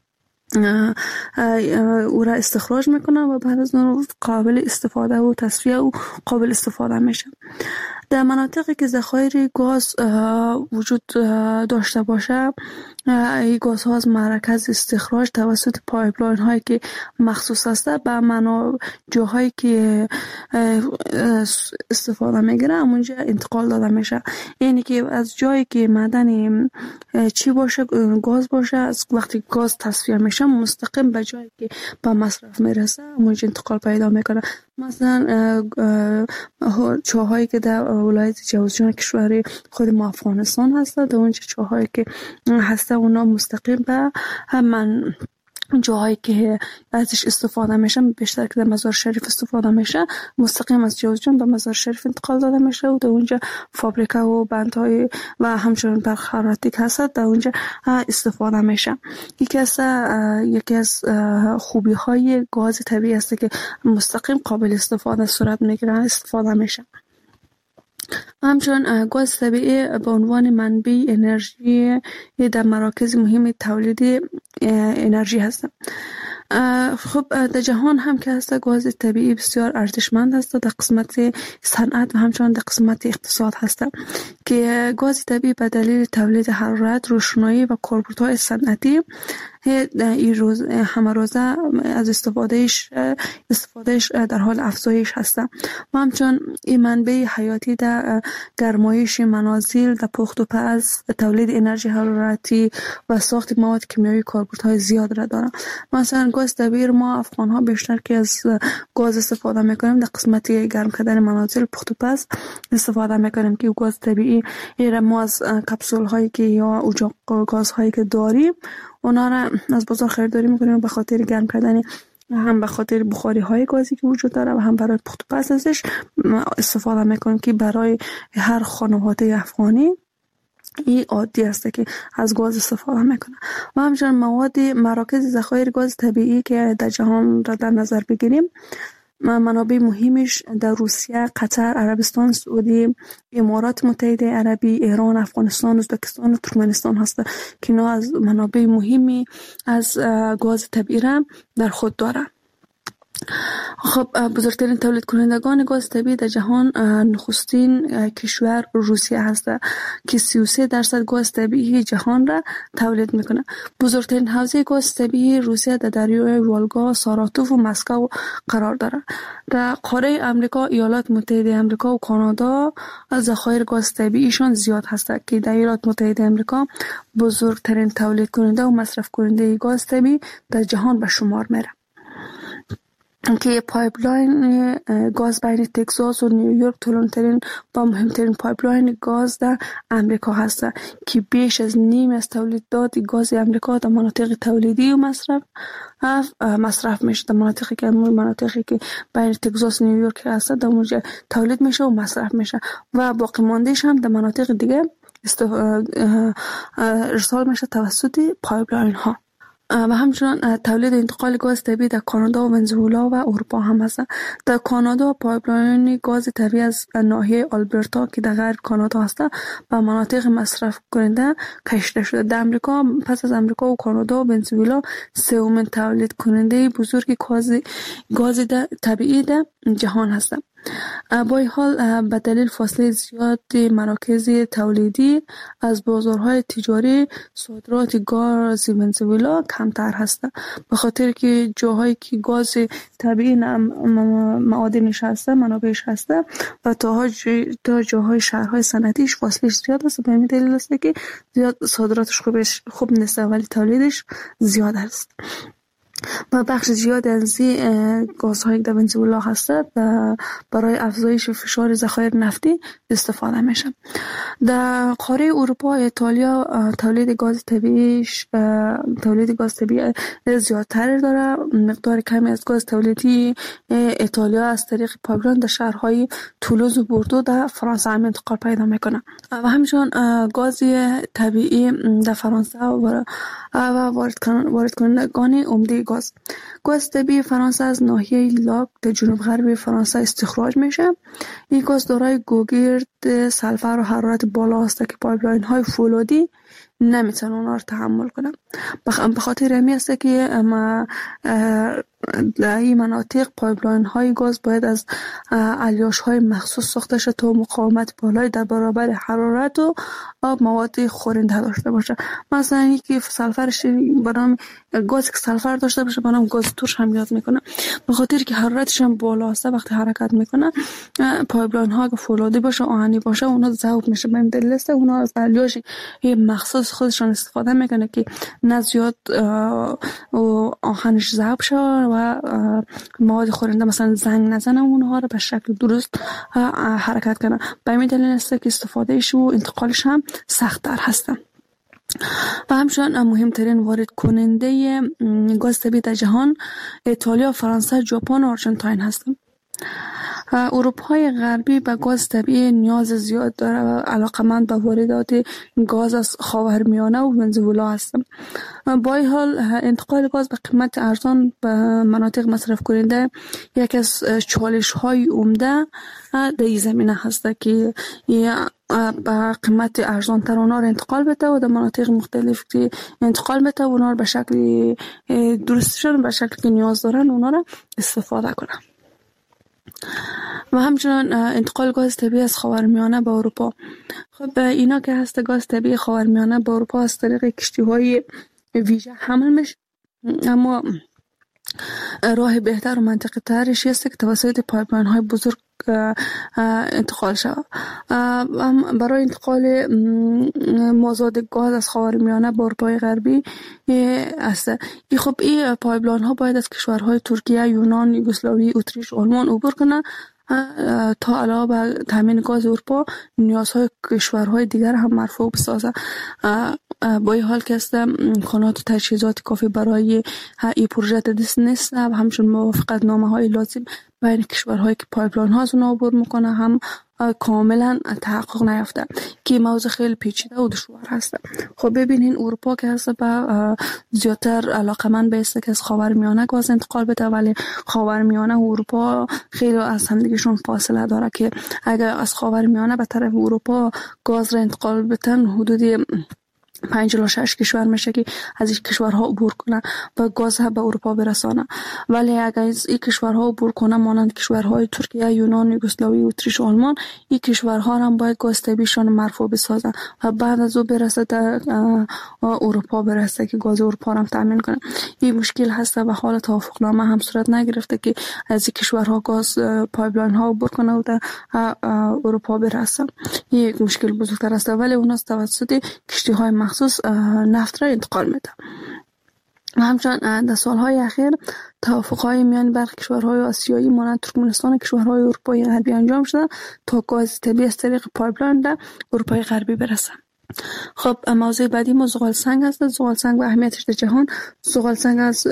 او را استخراج میکنه و بعد از اون قابل استفاده و تصفیه و قابل استفاده میشه. در مناطقی که ذخایر گاز وجود داشته باشه، این گازها از مرکز استخراج توسط پایپلاین هایی که مخصوص است به منابع جاهایی که استفاده میگیره اونجا انتقال داده میشه. یعنی که از جایی که معدن چی باشه، گاز باشه، از وقتی گاز تصفیه میشه مستقیم به جایی که به مصرف میرسه اونجا انتقال پیدا میکنه. مثلا چاهایی که در ولایت جوزجان کشور خود ما افغانستان هست، در اونجا چاهایی که هست اونا مستقیم به همون جاهایی که ازش استفاده میشه، بیشتر که در مزار شریف استفاده میشه، مستقیم از جوزجان به مزار شریف انتقال داده میشه و در اونجا فابریکه و بندهای و همچنین برق حرارتی که هست در اونجا استفاده میشه. یکی از یکی از خوبی های گاز طبیعی است که مستقیم قابل استفاده صورت میگیره، استفاده میشه. همچنین گاز طبیعی به عنوان منبع انرژی در مراکز مهم تولید انرژی هست. خب در جهان هم که هست گاز طبیعی بسیار ارزشمند هست در قسمت صنعت و همچنین در قسمت اقتصاد هست که گاز طبیعی به دلیل تولید حرارت، روشنایی و کاربردهای صنعتی این روز همه روزه از استفادهش استفادهش در حال افزایش هست و همچنین این منبع حیاتی در گرمایش منازل، در پخت و پز، تولید انرژی حرارتی و ساخت مواد کیمیایی کاربردهای زیاد را دارد. مثلا گاز طبیعی ما افغان ها بیشتر که از گاز استفاده میکنیم در قسمت گرم کردن منازل، پخت و پز استفاده میکنیم که گاز طبیعی ایره ما از کپسول هایی که یا اجاق گاز هایی که داریم اونا را از بازار خریداری میکنیم به خاطر گرم کردن، هم به خاطر بخاری های گازی که وجود داره و هم برای پخت و پز ازش استفاده میکنیم که برای هر خانواده افغانی این عادی است که از گاز استفاده میکنه. و همچنین مواد مراکز ذخایر گاز طبیعی که در جهان را در نظر بگیریم، منابع مهمش در روسیه، قطر، عربستان سعودی، امارات متحده عربی، ایران، افغانستان، ازبکستان و ترکمنستان هست که اینا از منابع مهمی از گاز طبیعی را در خود داره. خب بزرگترین تولید کنندگان گاز طبیعی در جهان نخستین کشور روسیه هست که سی و سه درصد گاز طبیعی جهان را تولید میکنه. بزرگترین حوزه گاز طبیعی روسیه در دریای والگا، ساراتوف و مسکو قرار داره. در قاره امریکا، ایالات متحده امریکا و کانادا ذخایر گاز طبیعیشان زیاد هست که در ایالات متحده امریکا بزرگترین تولید کننده و مصرف کننده گاز طبیعی در جهان به شمار میره که پایپلاین گاز بین تگزاس و نیویورک طولانی‌ترین و مهمترین پایپلاین گاز در امریکا هست که بیش از نیم از تولیدات گاز امریکا در مناطق تولیدی و مصرف مصرف میشه. در مناطقی که مناطقی که بین تگزاس و نیویورک هست در اونجا تولید میشه و مصرف میشه و باقی ماندهش هم در مناطق دیگه ارسال میشه توسط پایپلاین ها. و همچنین تولید انتقال گاز طبیعی در کانادا و ونزوئلا و اروپا هم هست. در کانادا پایپلاین گاز طبیعی از ناحیه آلبرتا که در غرب کانادا هست و مناطق مصرف کننده کشیده شده. در امریکا پس از امریکا و کانادا و ونزوئلا سومین تولید کننده بزرگ گاز گاز طبیعی در جهان هست. با این حال به دلیل فاصله زیاد مراکز تولیدی از بازارهای تجاری صادرات گاز ونزوئلا کمتر هست، به خاطر که جاهایی که گاز طبیعی معادنش هست منابعش هست و تا تا جاهای شهرهای صنعتیش فاصله زیاد است. به این دلیل است که زیاد صادراتش خوبش خوب نیست ولی تولیدش زیاد است و بخش زیاد از این گازهای در ونزوئلا هست برای افزایش فشار ذخایر نفتی استفاده میشه. در قاره اروپا ایتالیا تولید گاز طبیعیش تولید گاز طبیعی زیادتر داره. مقدار کمی از گاز تولیدی ایتالیا از طریق پایپلاین در شهرهای تولوز و بوردو در فرانسه هم انتقال پیدا میکنه و همچنین گاز طبیعی در فرانسه و وارد کنندگان عمده گاز گاز طبیعی فرانسه از ناحیه لاک در جنوب غربی فرانسه استخراج میشه. این گاز دارای گوگرد، سلفر و حرارت بالا است که پایپلاین های فولادی نمیتونن اونا رو تحمل کنن. به خاطر همین است که اما در این مناطق پایپلاین های گاز باید از الیاش های مخصوص ساخته شده تا مقاومت بالای در برابر حرارت و آب مواد خورنده داشته باشه. مثلا اینکه سلفرش برام گاز که سلفر داشته باشه برام گاز ترش هم یاد میکنه، به خاطر که حرارتش هم بالا است. وقتی حرکت میکنه پایپلاین ها که فولادی باشه آهنی باشه اونا ذوب میشه. به این دلیل است اونا از الیاش مخصوص خودشون استفاده میکنه که نه زیاد آهنش ذوب شه و مواد خورنده مثلا زنگ نزنه اونها رو به شکل درست حرکت کنه. به این دلیل است که استفادهش و انتقالش هم سخت‌تر هست. و همچنین مهمترین وارد کننده گاز طبیعی در جهان ایتالیا، فرانسه، ژاپن و آرژانتین هستند. اروپای غربی به گاز طبیعی نیاز زیاد داره و علاقمند به واردات گاز از خاورمیانه و ونزوئلا هستند. با این حال انتقال گاز به قیمت ارزان به مناطق مصرف کننده یک از چالش های عمده در این زمینه هست که به قیمت ارزان تر اونا رو انتقال بده و در مناطق مختلف که انتقال بده و اونا رو به شکل درستشون به شکلی که نیاز دارن اونا رو استفاده کنن. و همچنان انتقال گاز طبیعی از خاورمیانه به اروپا. خب اینا که هست گاز طبیعی خاورمیانه به اروپا از طریق کشتی‌های ویژه حمل میشه، اما راه بهتر و منطقی ترش است که توسط پایپلاین های بزرگ انتقال شود. برای انتقال مازاد گاز از خاورمیانه به اروپای غربی است. ای خب این پایپلاین ها باید از کشورهای ترکیه، یونان، یوگسلاوی، اتریش، آلمان عبور کنه تا علاوه بر تامین گاز اروپا نیازهای کشورهای دیگر هم مرفوع بسازه. با این حال که است امکانات و تجهیزات کافی برای این پروژه دست نیست و همچنین موافقت نامه های لازم بین کشورهایی که پایپلاین ها از اون عبور میکنه هم کاملا تحقق نیافته که موضوع خیلی پیچیده و دشوار هست. خب ببینین اروپا که هست با زیادتر علاقمند به است که از خاورمیانه گاز انتقال بده، ولی خاورمیانه و اروپا خیلی از همدیگهشون فاصله داره که اگر از خاورمیانه به طرف اروپا گاز را انتقال بدن حدود پنج الی شش کشور میشه که از این کشورها عبور کنه و گاز به اروپا برسانه. ولی اگر از این کشورها عبور کنه مانند کشورهای ترکیه، یونان، یوگسلاوی، اتریش، آلمان، این کشورها هم باید گاز طبیعیشون مرفوع بسازن و بعد از او برسه در اروپا برسه که گاز اروپا هم تامین کنه. این مشکل هست و حال توافقنامه هم صورت نگرفته که از این کشورها گاز پایپلاین ها عبور کنه و در اروپا برسه. یک مشکل بزرگتر است، ولی اون از توسط کشتی های مخصوص نفت را انتقال میده. و همچنین در سالهای اخیر توافق‌های میان برخی کشورهای آسیایی مانند ترکمنستان و کشورهای اروپای غربی انجام شده تا گاز طبیعی از طریق پایپلاین در اروپای غربی برسه. خب موضوع بعدی ما زغال سنگ است. زغال سنگ و اهمیتش در جهان. زغال سنگ از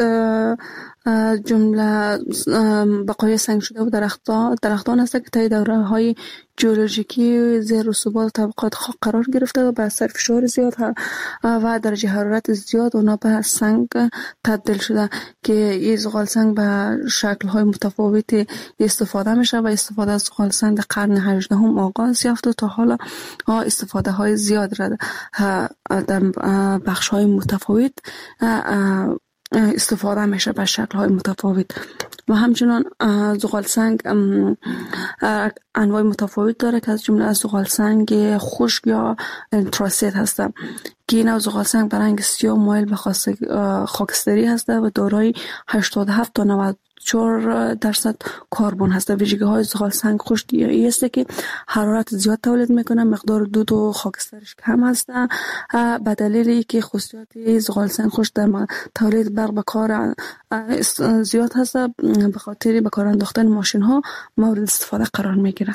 جمله بقایای سنگ شده و درختان درختان است که طی دوره‌های ژئولوژیکی زیر رسوبات طبقات خاک قرار گرفته و با اثر فشار زیاد و درجه حرارت زیاد اونا به سنگ تبدیل شده که این زغال سنگ به شکل‌های متفاوتی استفاده میشه و استفاده از زغال سنگ در قرن هجدهم آغاز یافت و تا حالا استفاده های زیاد را در بخش‌های متفاوت استفاده میشه به شکل‌های متفاوت. و همچنان زغال سنگ انواع متفاوت داره که از جمله از زغال سنگ خشک یا انتراسیت هست که این زغال سنگ به رنگ سیاه مایل به خاکستری هست و دارای هشتاد و هفت تا نود و چهار درصد کربن هست. ویژگی های زغال سنگ خشک این است که حرارت زیاد تولید میکنه، مقدار دود و خاکسترش کم هست به دلیل اینکه خصوصیات زغال سنگ خشک در تولید برق به کار زیاد هست، به خاطر به کار انداختن ماشین ها مورد استفاده قرار میگیره.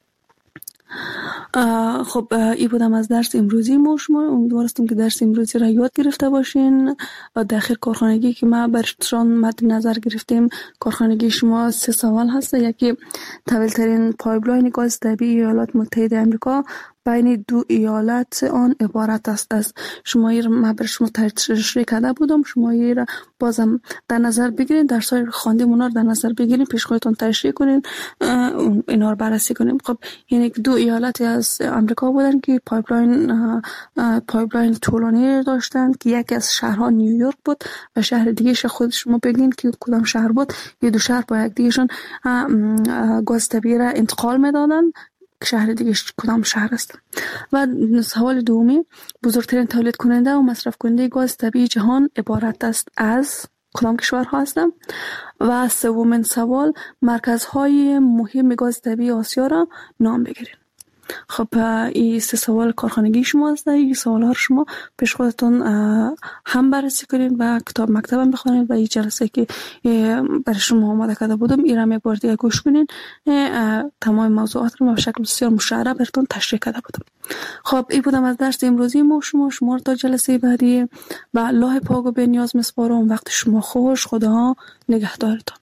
خب این بودم از درس امروزی ما. شما امیدوارستم که درس امروزی را یاد گرفته باشین. در آخر کارخانگی که ما برشتران مد نظر گرفتیم، کارخانگی شما سه سوال هست. یکی طویل ترین پایپلاین گاز طبیعی ایالات متحده آمریکا بین دو ایالت آن عبارت است از. شما این ما بر شما تشریح کرده بودم، شما این را بازم در نظر بگیرید، در سایر خواندیم اونا رو در نظر بگیرید، پیش خودتون تشریح کنین، اینا رو بررسی کنیم. خب یعنی دو ایالت از آمریکا بودن که پایپلاین پایپلاین طولانی داشتن که یکی از شهرها نیویورک بود و شهر دیگه ش خود شما بگین که کدام شهر بود. یه دو شهر با یک دیگهشون گاز طبیعی را انتقال میدادن، شهر دیگه کدام شهر است. و سوال دومی، بزرگترین تولید کننده و مصرف کننده گاز طبیعی جهان عبارت است از کدام کشورها هستند؟ و سومین سوال، مرکزهای مهم گاز طبیعی آسیا را نام بگیرید. خب این سه سوال کارخانگی شما است. این سوال ها رو شما پیش خودتون هم بررسی کنید و کتاب مکتبم بخونید و این جلسه که برای شما آماده کرده بودم این را یک بار دیگه گوش کنید. تمام موضوعات رو به شکل بسیار مشرح براتون تشریح کرده بودم. خب این بودم از درس امروزی ما. شما شما تا جلسه بعدی با الله پاک و بی‌نیاز میسپارم. وقت شما خوش. خدا نگهدارتون.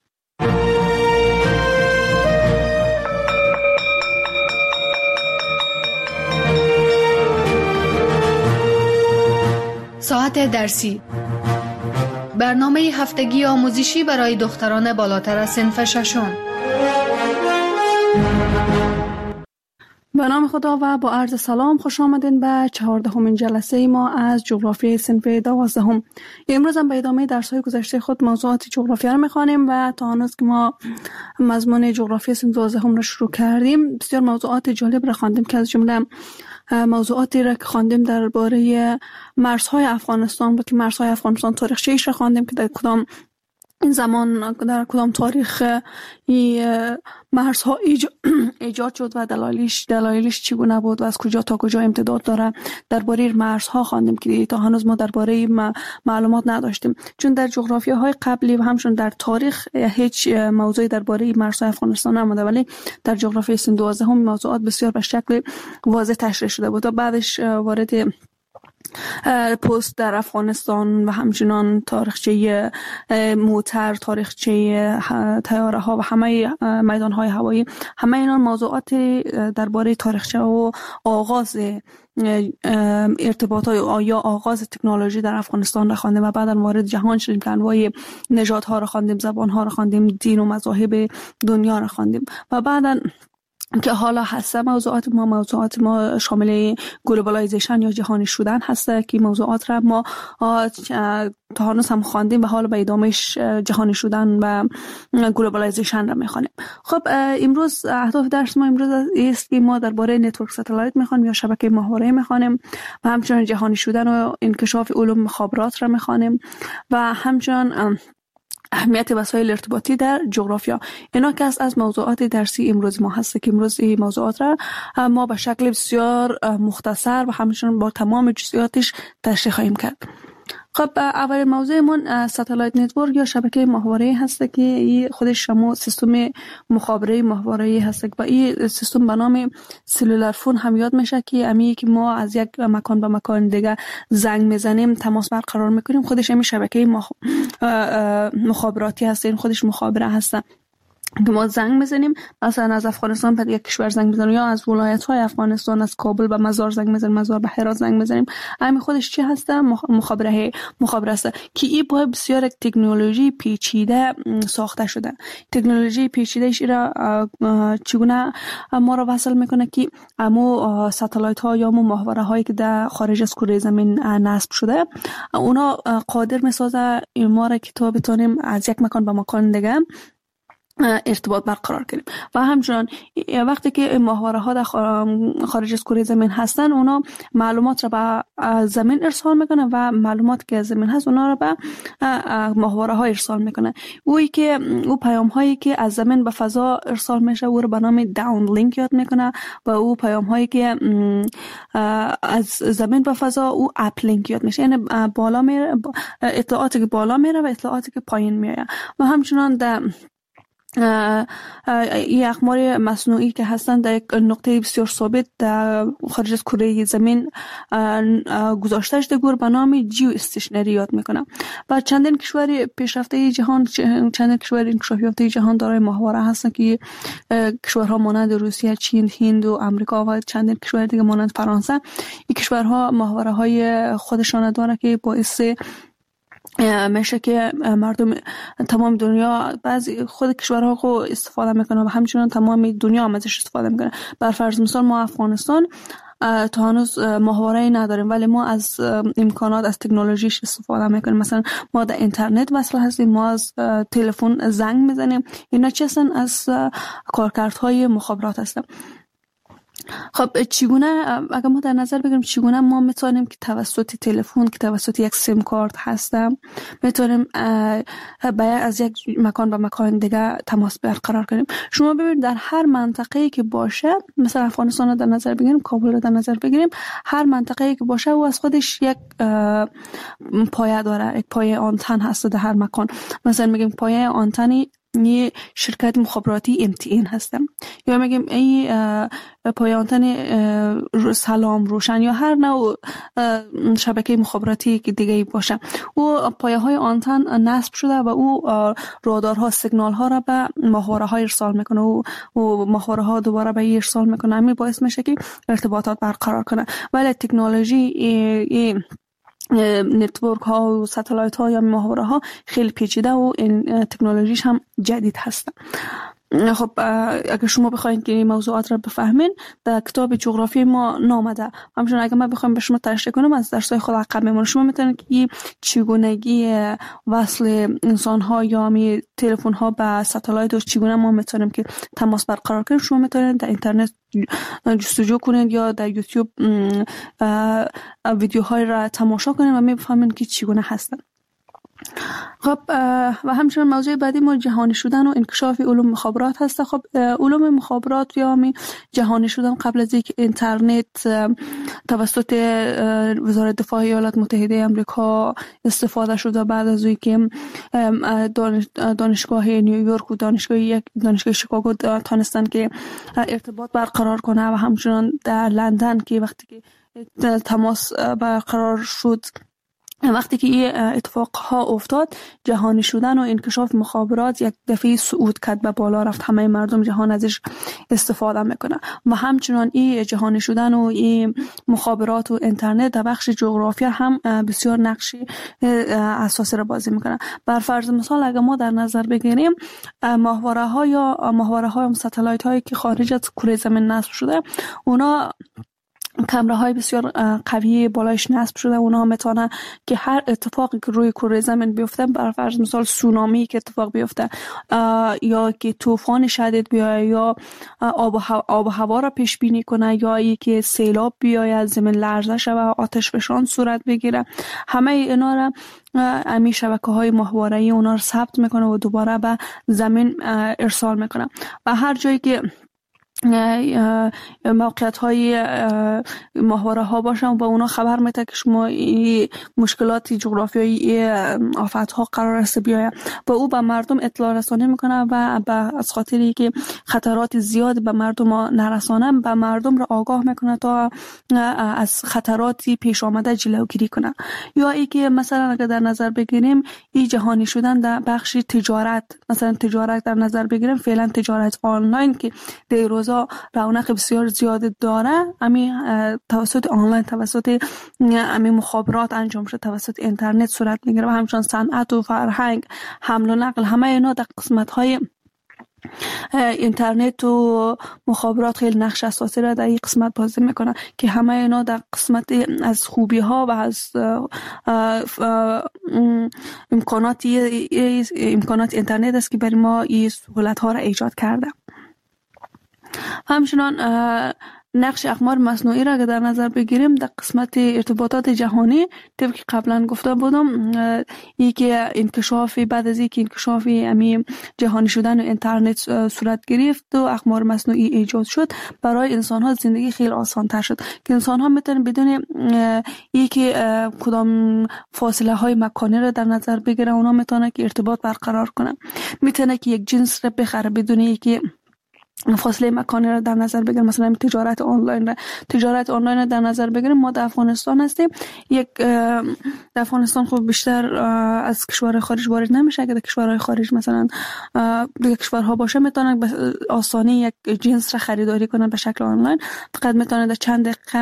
ساعت درسی، برنامه هفتگی آموزشی برای دختران بالاتر از صنف ششم. به نام خدا و با عرض سلام خوش آمدین به چهاردهمین جلسه ما از جغرافی صنف دوازدهم. امروز هم به ادامه درس‌های گذشته خود موضوعات جغرافیا را می‌خوانیم و تا هنوز که ما مضمون جغرافی صنف دوازدهم را شروع کردیم بسیار موضوعات جالب را خواندیم که از جمله موضوعاتی را که خواندیم درباره مرزهای افغانستان و که مرزهای افغانستان تاریخچه‌اش را خواندیم که در کدام این زمان در کدام تاریخ این مرزها ایجاد شد و دلایلش دلایلش چگونه بود و از کجا تا کجا امتداد داره. درباره مرزها خواندیم که تا هنوز ما درباره معلومات نداشتیم، چون در جغرافیاهای قبلی و همچون در تاریخ هیچ موضوعی درباره مرزهای افغانستان نمونده، ولی در جغرافی صنف دوازدهم موضوعات بسیار به شکل واضح تشریح شده بود و بعدش وارد پست در افغانستان و همچنان تاریخچه موتر، تاریخچه طیاره ها و همه میدان های هوایی، همه اینا موضوعات درباره تاریخچه و آغاز ارتباطات یا آغاز تکنولوژی در افغانستان را خواندیم و بعدا وارد جهان شدیم که انواع نژادها را خواندیم، زبان ها را خواندیم، دین و مذاهب دنیا را خواندیم و بعدا که حالا هست موضوعات ما موضوعات ما شامل گلوبالایزیشن یا جهانی شدن هست که موضوعات را ما تا هنوز هم خواندیم و حالا به ادامهش جهانی شدن و گلوبالایزیشن را میخوانیم. خب امروز اهداف درس ما امروز است که ما درباره نتورک ستلایت میخوانیم یا شبکه ماهواره میخوانیم و همچنین جهانی شدن و انکشاف علوم مخابرات را میخوانیم و همچنین اهمیت وسایل ارتباطی در جغرافیا. اینا که از موضوعات درسی امروز ما هست که امروز این موضوعات را ما به شکل بسیار مختصر و همچنین با تمام جزئیاتش تشریح خواهیم کرد. خب اول موضوعمون ستلایت نتورک یا شبکه ماهواره هست که این خودش شما سیستم مخابره ماهواره هست و این سیستم به نام سلولار فون هم یاد میشه که امی که ما از یک مکان به مکان دیگه زنگ میزنیم تماس برقرار میکنیم، خودش همین شبکه مخ... مخابراتی هست، این خودش مخابره هست که ما زنگ میزنیم، مثلا از افغانستان به یک کشور زنگ میزنیم یا از ولایت های افغانستان از کابل به مزار زنگ میزنیم، مزار به هرات زنگ میزنیم. همین خودش چی هست؟ مخابره مخابره است که این با بسیار تکنولوژی پیچیده ساخته شده. تکنولوژی پیچیده ایش را چگونه ما را وصل میکنه که امو ستلایت ها یا امو ماهواره هایی که در خارج از کره زمین نصب شده اونا قادر میسازه ما را که تا بتونیم از یک مکان به مکان دیگه ارتباط برقرار کنیم و همچنان وقتی که ماهواره ها در خارج از کره زمین هستن اونا معلومات را به زمین ارسال میکنن و معلومات که از زمین هست اونا را به ماهواره ها ارسال میکنن. اویی که او پیام هایی که از زمین به فضا ارسال میشه او رو به نام داون لینک یاد میکنه و او پیام هایی که از زمین به فضا او اپ لینک یاد میشه، یعنی بالا میره اطلاعاتی که بالا میره و اطلاعاتی که پایین میره و همچنان در این اقمار مصنوعی که هستند در یک نقطه بسیار ثابت در خارج از کره زمین گذاشته شده گور به نام جیو استیشنری یاد میکنه و چندین کشور پیشرفته جهان چندین کشور انکشاف یافته جهان دارای ماهواره هستند که کشورها مانند روسیه، چین، هند و آمریکا و چندین کشور دیگه مانند فرانسه، این کشورها ماهواره های خودشان داره که باعث میشه که مردم تمام دنیا بعضی خود کشورها خو استفاده میکنه و همچنین تمام دنیا هم ازش استفاده میکنه. بر فرض مثال ما افغانستان تا هنوز ماهواره‌ای نداریم ولی ما از امکانات از تکنولوژیش استفاده میکنیم. مثلا ما در اینترنت وصل هستیم، ما از تلفن زنگ میزنیم، اینا چه هستن؟ از کارکردهای مخابرات هستن. خب چگونه اگر ما در نظر بگیریم چگونه ما میتونیم که توسط تلفن که توسط یک سیم کارت هستم میتونیم باید از یک مکان به مکان دیگه تماس برقرار کنیم. شما ببینید در هر منطقه‌ای که باشه، مثلا افغانستان رو در نظر بگیریم، کابل رو در نظر بگیریم، هر منطقه‌ای که باشه و از خودش یک پایه داره، یک پایه آنتن هست در هر مکان. مثلا میگیم پایه آنتنی یه شرکت مخابراتی ام تی ان هستم یا میگیم این پایه آنتن سلام روشن یا هر نوع شبکه مخابراتی که دیگه باشه، او پایه های آنتن نصب شده و او رادارها سیگنال ها را به ماهواره ها ارسال میکنه و ماهواره ها دوباره به ارسال میکنه. همین باعث میشه که ارتباطات برقرار کنه. ولی تکنولوژی نتورک ها و ستلایت ها یا ماهواره ها خیلی پیچیده و این تکنولوژیش هم جدید هست. خب اگر شما بخواید که این موضوعات را بفهمین در کتاب جغرافی ما نامده. همچنین اگر من بخوام به شما تشریح کنم از درس‌های خود عقب میمونه. شما میتونید که این چگونگی وصل انسان ها یا می تلفن ها به ستلایت و چگونه ما میتونیم که تماس برقرار کنیم، شما میتونید در اینترنت جستجو کنید یا در یوتیوب ویدیوهای را تماشا کنید و میفهمید که چگونه هستن. خب و همچنین موضوع بعدی ما جهانی شدن و انکشاف علوم مخابرات هست. خب علوم مخابرات یا می جهانی شدن قبل از اینکه اینترنت توسط وزارت دفاع ایالات متحده آمریکا استفاده شده، بعد از اینکه دانشگاه نیویورک و دانشگاه یک دانشگاه شیکاگو تونستن که ارتباط برقرار کنه و همچنین در لندن که وقتی که تماس برقرار شد، وقتی که این اتفاق ها افتاد، جهانی شدن و انکشاف مخابرات یک دفعه صعود کرد به بالا رفت، همه مردم جهان ازش استفاده میکنه و همچنان این جهانی شدن و این مخابرات و اینترنت در بخش جغرافیا هم بسیار نقشی اساسی را بازی میکنه. بر فرض مثال اگر ما در نظر بگیریم ماهواره ها یا ماهواره های ستلایت هایی که خارج از کره زمین نصب شده، اونا کامره های بسیار قوی بالایش نصب شده. اونا میتونن که هر اتفاقی که روی کره زمین بیفته، بر فرض مثال سونامی که اتفاق بیفته یا که طوفان شدید بیاید یا آب و هوا, آب و هوا را پیش بینی کنه یا اینکه سیلاب بیاید، زمین لرزه شوه، آتش فشان صورت بگیره، همه اینا را امی شبکه های ماهواره‌ای اونا را ثبت میکنه و دوباره به زمین ارسال میکنه. و هر جایی که موقعیت های ماهواره ها باشن و اونا خبر میده که شما مشکلات جغرافیایی آفت ها قرار است بیاید و او به مردم اطلاع رسانی میکنه و از خاطری که خطرات زیاد به مردم نرسانه، به مردم را آگاه میکنه تا از خطراتی پیش آمده جلوگیری کنه. یا ای که مثلا اگر در نظر بگیریم این جهانی شدن در بخش تجارت، مثلا تجارت در نظر بگیریم، فعلا تجارت آنلاین که در روز رونق بسیار زیاد داره، امی توسط آنلاین، توسط امی مخابرات انجام شده، توسط اینترنت صورت میگیره و همچنان صنعت و فرهنگ، حمل و نقل، همه اینا در قسمت های اینترنت و مخابرات خیلی نقش اساسی را در این قسمت بازی میکنه که همه اینا در قسمت از خوبی ها و از امکانات امکانات اینترنت است که برای ما این سهولت ها را ایجاد کرده. همچنان نقش اقمار مصنوعی را که در نظر بگیریم در قسمت ارتباطات جهانی، طبق که قبلا گفته بودم، یکی انکشاف بعد از اینکه انکشاف امی جهانی شدن و اینترنت صورت گرفت و اقمار مصنوعی ایجاد شد، برای انسان ها زندگی خیلی آسان تر شد که انسان ها میتونن بدون یکی کدام فاصله های مکانی را در نظر بگیرن، اونا میتونن که ارتباط برقرار کنن، میتونن که یک جنس را بخره بدون یکی فاصله مکانی را در نظر بگیریم. مثلا تجارت آنلاین را تجارت آنلاین را در نظر بگیریم. ما در افغانستان هستیم، یک در افغانستان خب بیشتر از کشور خارج وارد نمیشه. اگه در کشورهای خارج مثلا دیگه کشورها باشه، میتونن به آسانی یک جنس را خریداری کنن به شکل آنلاین. فقط میتونن در چند دقیقه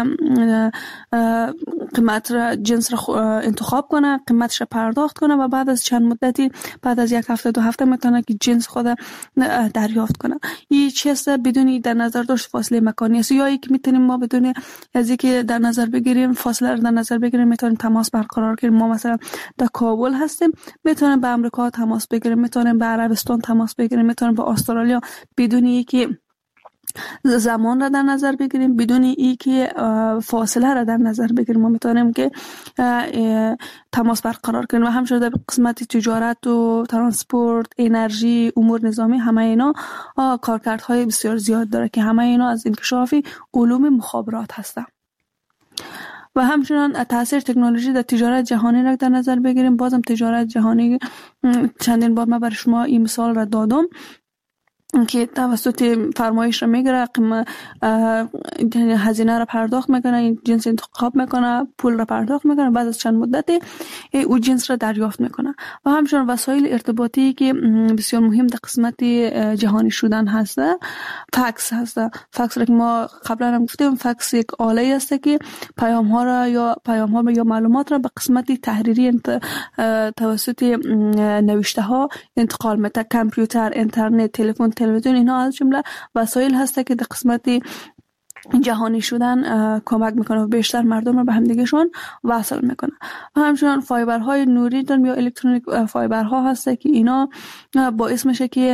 قیمت را جنس را انتخاب کنن، قیمتش را پرداخت کنن و بعد از چند مدتی، بعد از یک هفته دو هفته میتونن که جنس خود دریافت کنن. این چیست بدونی در نظر داشت فاصله مکانی است، یا یک میتونیم ما بدونی از اینکه در نظر بگیریم فاصله رو در نظر بگیریم، میتونیم تماس برقرار کنیم. ما مثلا در کابل هستیم، میتونیم به آمریکا تماس بگیریم، میتونیم به عربستان تماس بگیریم، میتونیم به استرالیا، بدونی که زمان را در نظر بگیریم، بدون اینکه فاصله را در نظر بگیریم ما میتونیم که تماس برقرار کنیم. و همچنین در قسمت تجارت و ترانسپورت، انرژی، امور نظامی، همه اینا کارکردهای بسیار زیاد داره که همه اینا از انکشاف علوم مخابرات هستن. و همچنان تاثیر تکنولوژی در تجارت جهانی را در نظر بگیریم. بازم تجارت جهانی چندین بار من برای شما این مثال را دادم که توسط فرمایش را میگیره، هزینه را پرداخت میکنه، این جنس انتخاب میکنه، پول را پرداخت میکنه، بعد از چند مدتی او جنس را دریافت میکنه. و همچنین وسایل ارتباطی که بسیار مهم در قسمت جهانی شدن هست، فکس هست. فکس را که ما قبلا هم گفتیم، فکس یک آله است که پیام ها را یا پیام ها یا معلومات را به قسمت تحریری انت... توسط نوشته ها انتقال میده. کامپیوتر، اینترنت، تلفن، تلویزیون، اینا از جمله وسایل هست که در قسمت جهانی شدن کمک میکنه و بیشتر مردم رو به همدیگهشون وصل میکنه. و همچنان فایبرهای نوری داریم یا الکترونیک فایبرها هست که اینا باعث میشه که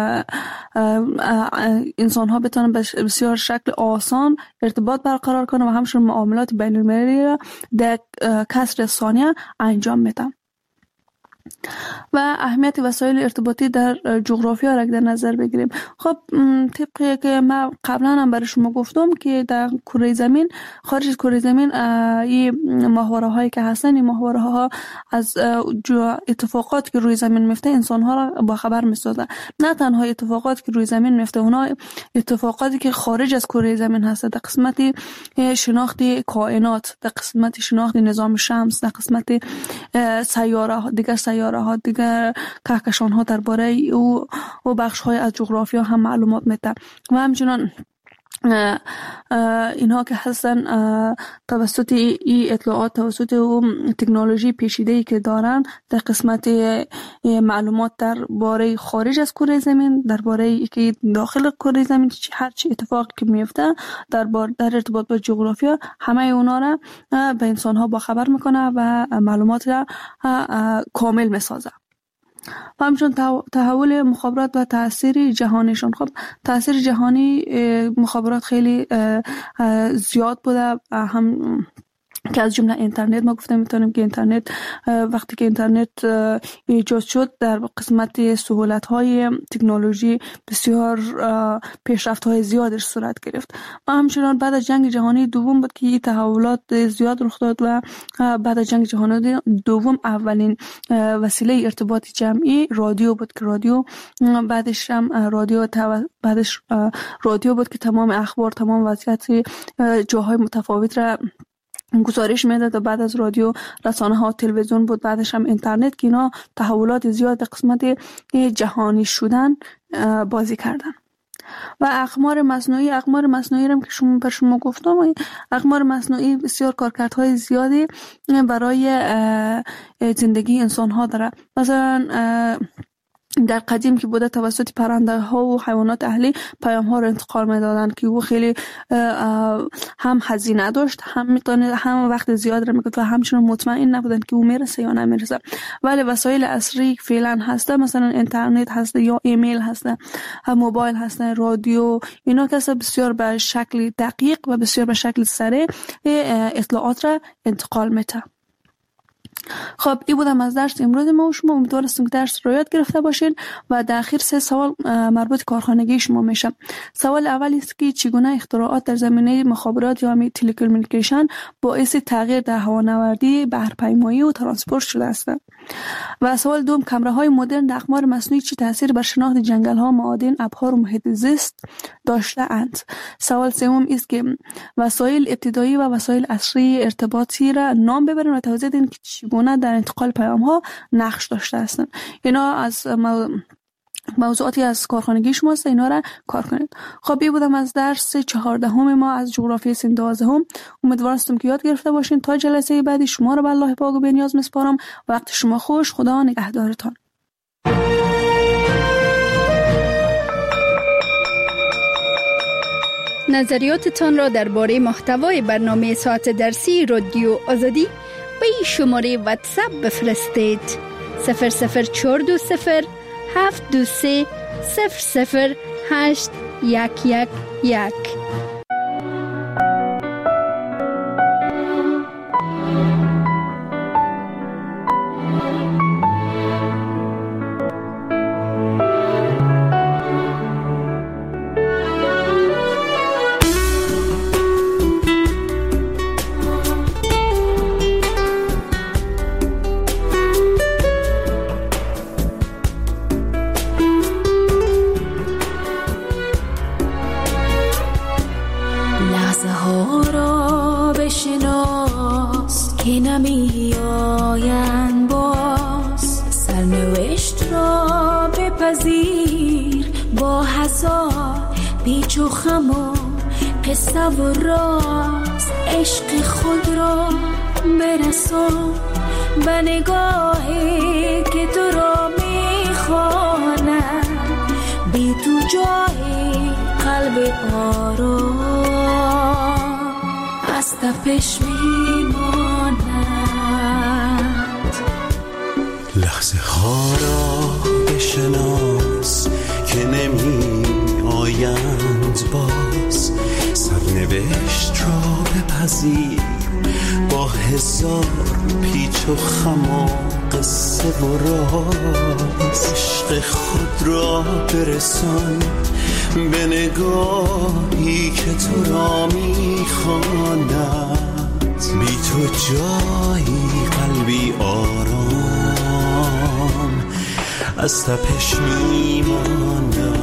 انسان ها بتونن بسیار شکل آسان ارتباط برقرار کنن و همچنان معاملات بین المللی را در کسر ثانیه انجام میدن. و اهمیت وسایل ارتباطی در جغرافیا را در نظر بگیریم. خب طبقی که من قبلا هم برای شما گفتم که در کره زمین، خارج از کره زمین، این ماهواره هایی که هستن، این ماهواره ها از اتفاقات که روی زمین میفته انسان ها را با خبر میسازن. نه تنها اتفاقات که روی زمین میفته، اونا اتفاقاتی که خارج از کره زمین هست، در قسمت شناخت کائنات، در قسمت شناخت نظام شمس، در قسمت سیاره دیگر سیاره ها دیگر کهکشان ها درباره او و بخش های از جغرافیا هم معلومات میده. و همچنان اینها که هستن توسط این اطلاعات، توسط اون تکنولوژی پیچیده‌ای که دارن در قسمت معلومات درباره خارج از کره زمین، درباره که داخل کره زمین هر چی اتفاقی که میفته در در ارتباط با جغرافیا، همه اونا را به انسان ها با خبر میکنه و معلومات را کامل میسازه. و همچنین تحول مخابرات و تاثیر جهانیشون. خب تاثیر جهانی مخابرات خیلی زیاد بوده، هم که از جمله اینترنت ما گفته میتونیم که اینترنت وقتی که اینترنت ایجاد شد در قسمت سهولت های تکنولوژی بسیار پیشرفت های زیادش صورت گرفت. و همچنان بعد از جنگ جهانی دوم بود که این تحولات زیاد رخ داد و بعد از جنگ جهانی دوم اولین وسیله ارتباط جمعی رادیو بود که رادیو بعدش هم رادیو بعدش رادیو بود که تمام اخبار، تمام وضعیت جاهای متفاوت را گزارش میداد. و بعد از رادیو رسانه ها تلویزیون بود، بعدش هم اینترنت که اینا تحولات زیاد در قسمت جهانی شدن بازی کردن. و اقمار مصنوعی اقمار مصنوعی هم که شما بر شما گفتم، اقمار مصنوعی بسیار کارکردهای زیادی برای زندگی انسان ها داره. مثلا در قدیم که بوده توسط پرنده ها و حیوانات اهلی پیام ها رو انتقال میدادن که او خیلی هم هزینه داشت، هم میتونه هم وقت زیاد رو میکرد و همچنان مطمئن نبودن که او میرسه یا نمیرسه. ولی وسایل عصری فعلا هسته، مثلا اینترنت هسته یا ایمیل هسته، موبایل هسته، رادیو، اینا که بسیار به شکل دقیق و بسیار به شکل سریع اطلاعات را انتقال میده. خب این بودم از درس امروز ما و شما. امیدوارم که درس رو یاد گرفته باشین و در اخیر سه سوال مربوط کارخانگی شما میشه. سوال اول است که چگونه اختراعات در زمینه مخابرات یا می تلکومونیکیشن باعث تغییر در هوانوردی، بحرپیمایی و ترانسپورت شده است؟ و سوال دوم، کامراهای مدرن در اقمار مصنوعی چه تاثیر بر شناخت جنگل ها، معادن، ابحار و محیط زیست داشته اند؟ سوال سوم است که وسایل ابتدایی و وسایل عصری ارتباطی را نام ببرید و توضیح دهید که چگونه در انتقال پیام ها نقش داشته هستند. اینا از موضوعاتی از کارخانگی شماست، اینا را کار کنید. خب این بودم از درس چهاردهم ما از جغرافی سن دوازدهم. امیدوارم که یاد گرفته باشین. تا جلسه بعدی شما رو به الله پاک و بی‌نیاز میسپارم. وقت شما خوش. خدا نگهدارتان. نظریاتتان را درباره محتوای برنامه ساعت درسی رادیو آزادی به این شماره واتساپ بفرستید: صفر صفر چهار دو صفر هفت دو سه صفر صفر هشت یک یک یک. نمی آیند باز، سرنوشت را بپذیر با هزار پیچ و خم و قصه و راز. عشق خود را برسان به نگاهی که تو را می خواند، بی تو جا قلبی آرام از تپش میماند. لحظه ها را بشناس که نمی آیند باز، سرنوشت را بپذیر با هزار پیچ و خم و قصه و راز. عشق خود را برسان به نگاهی که تو را میخواند، بی تو جایی قلبی آرام از تپش میماند.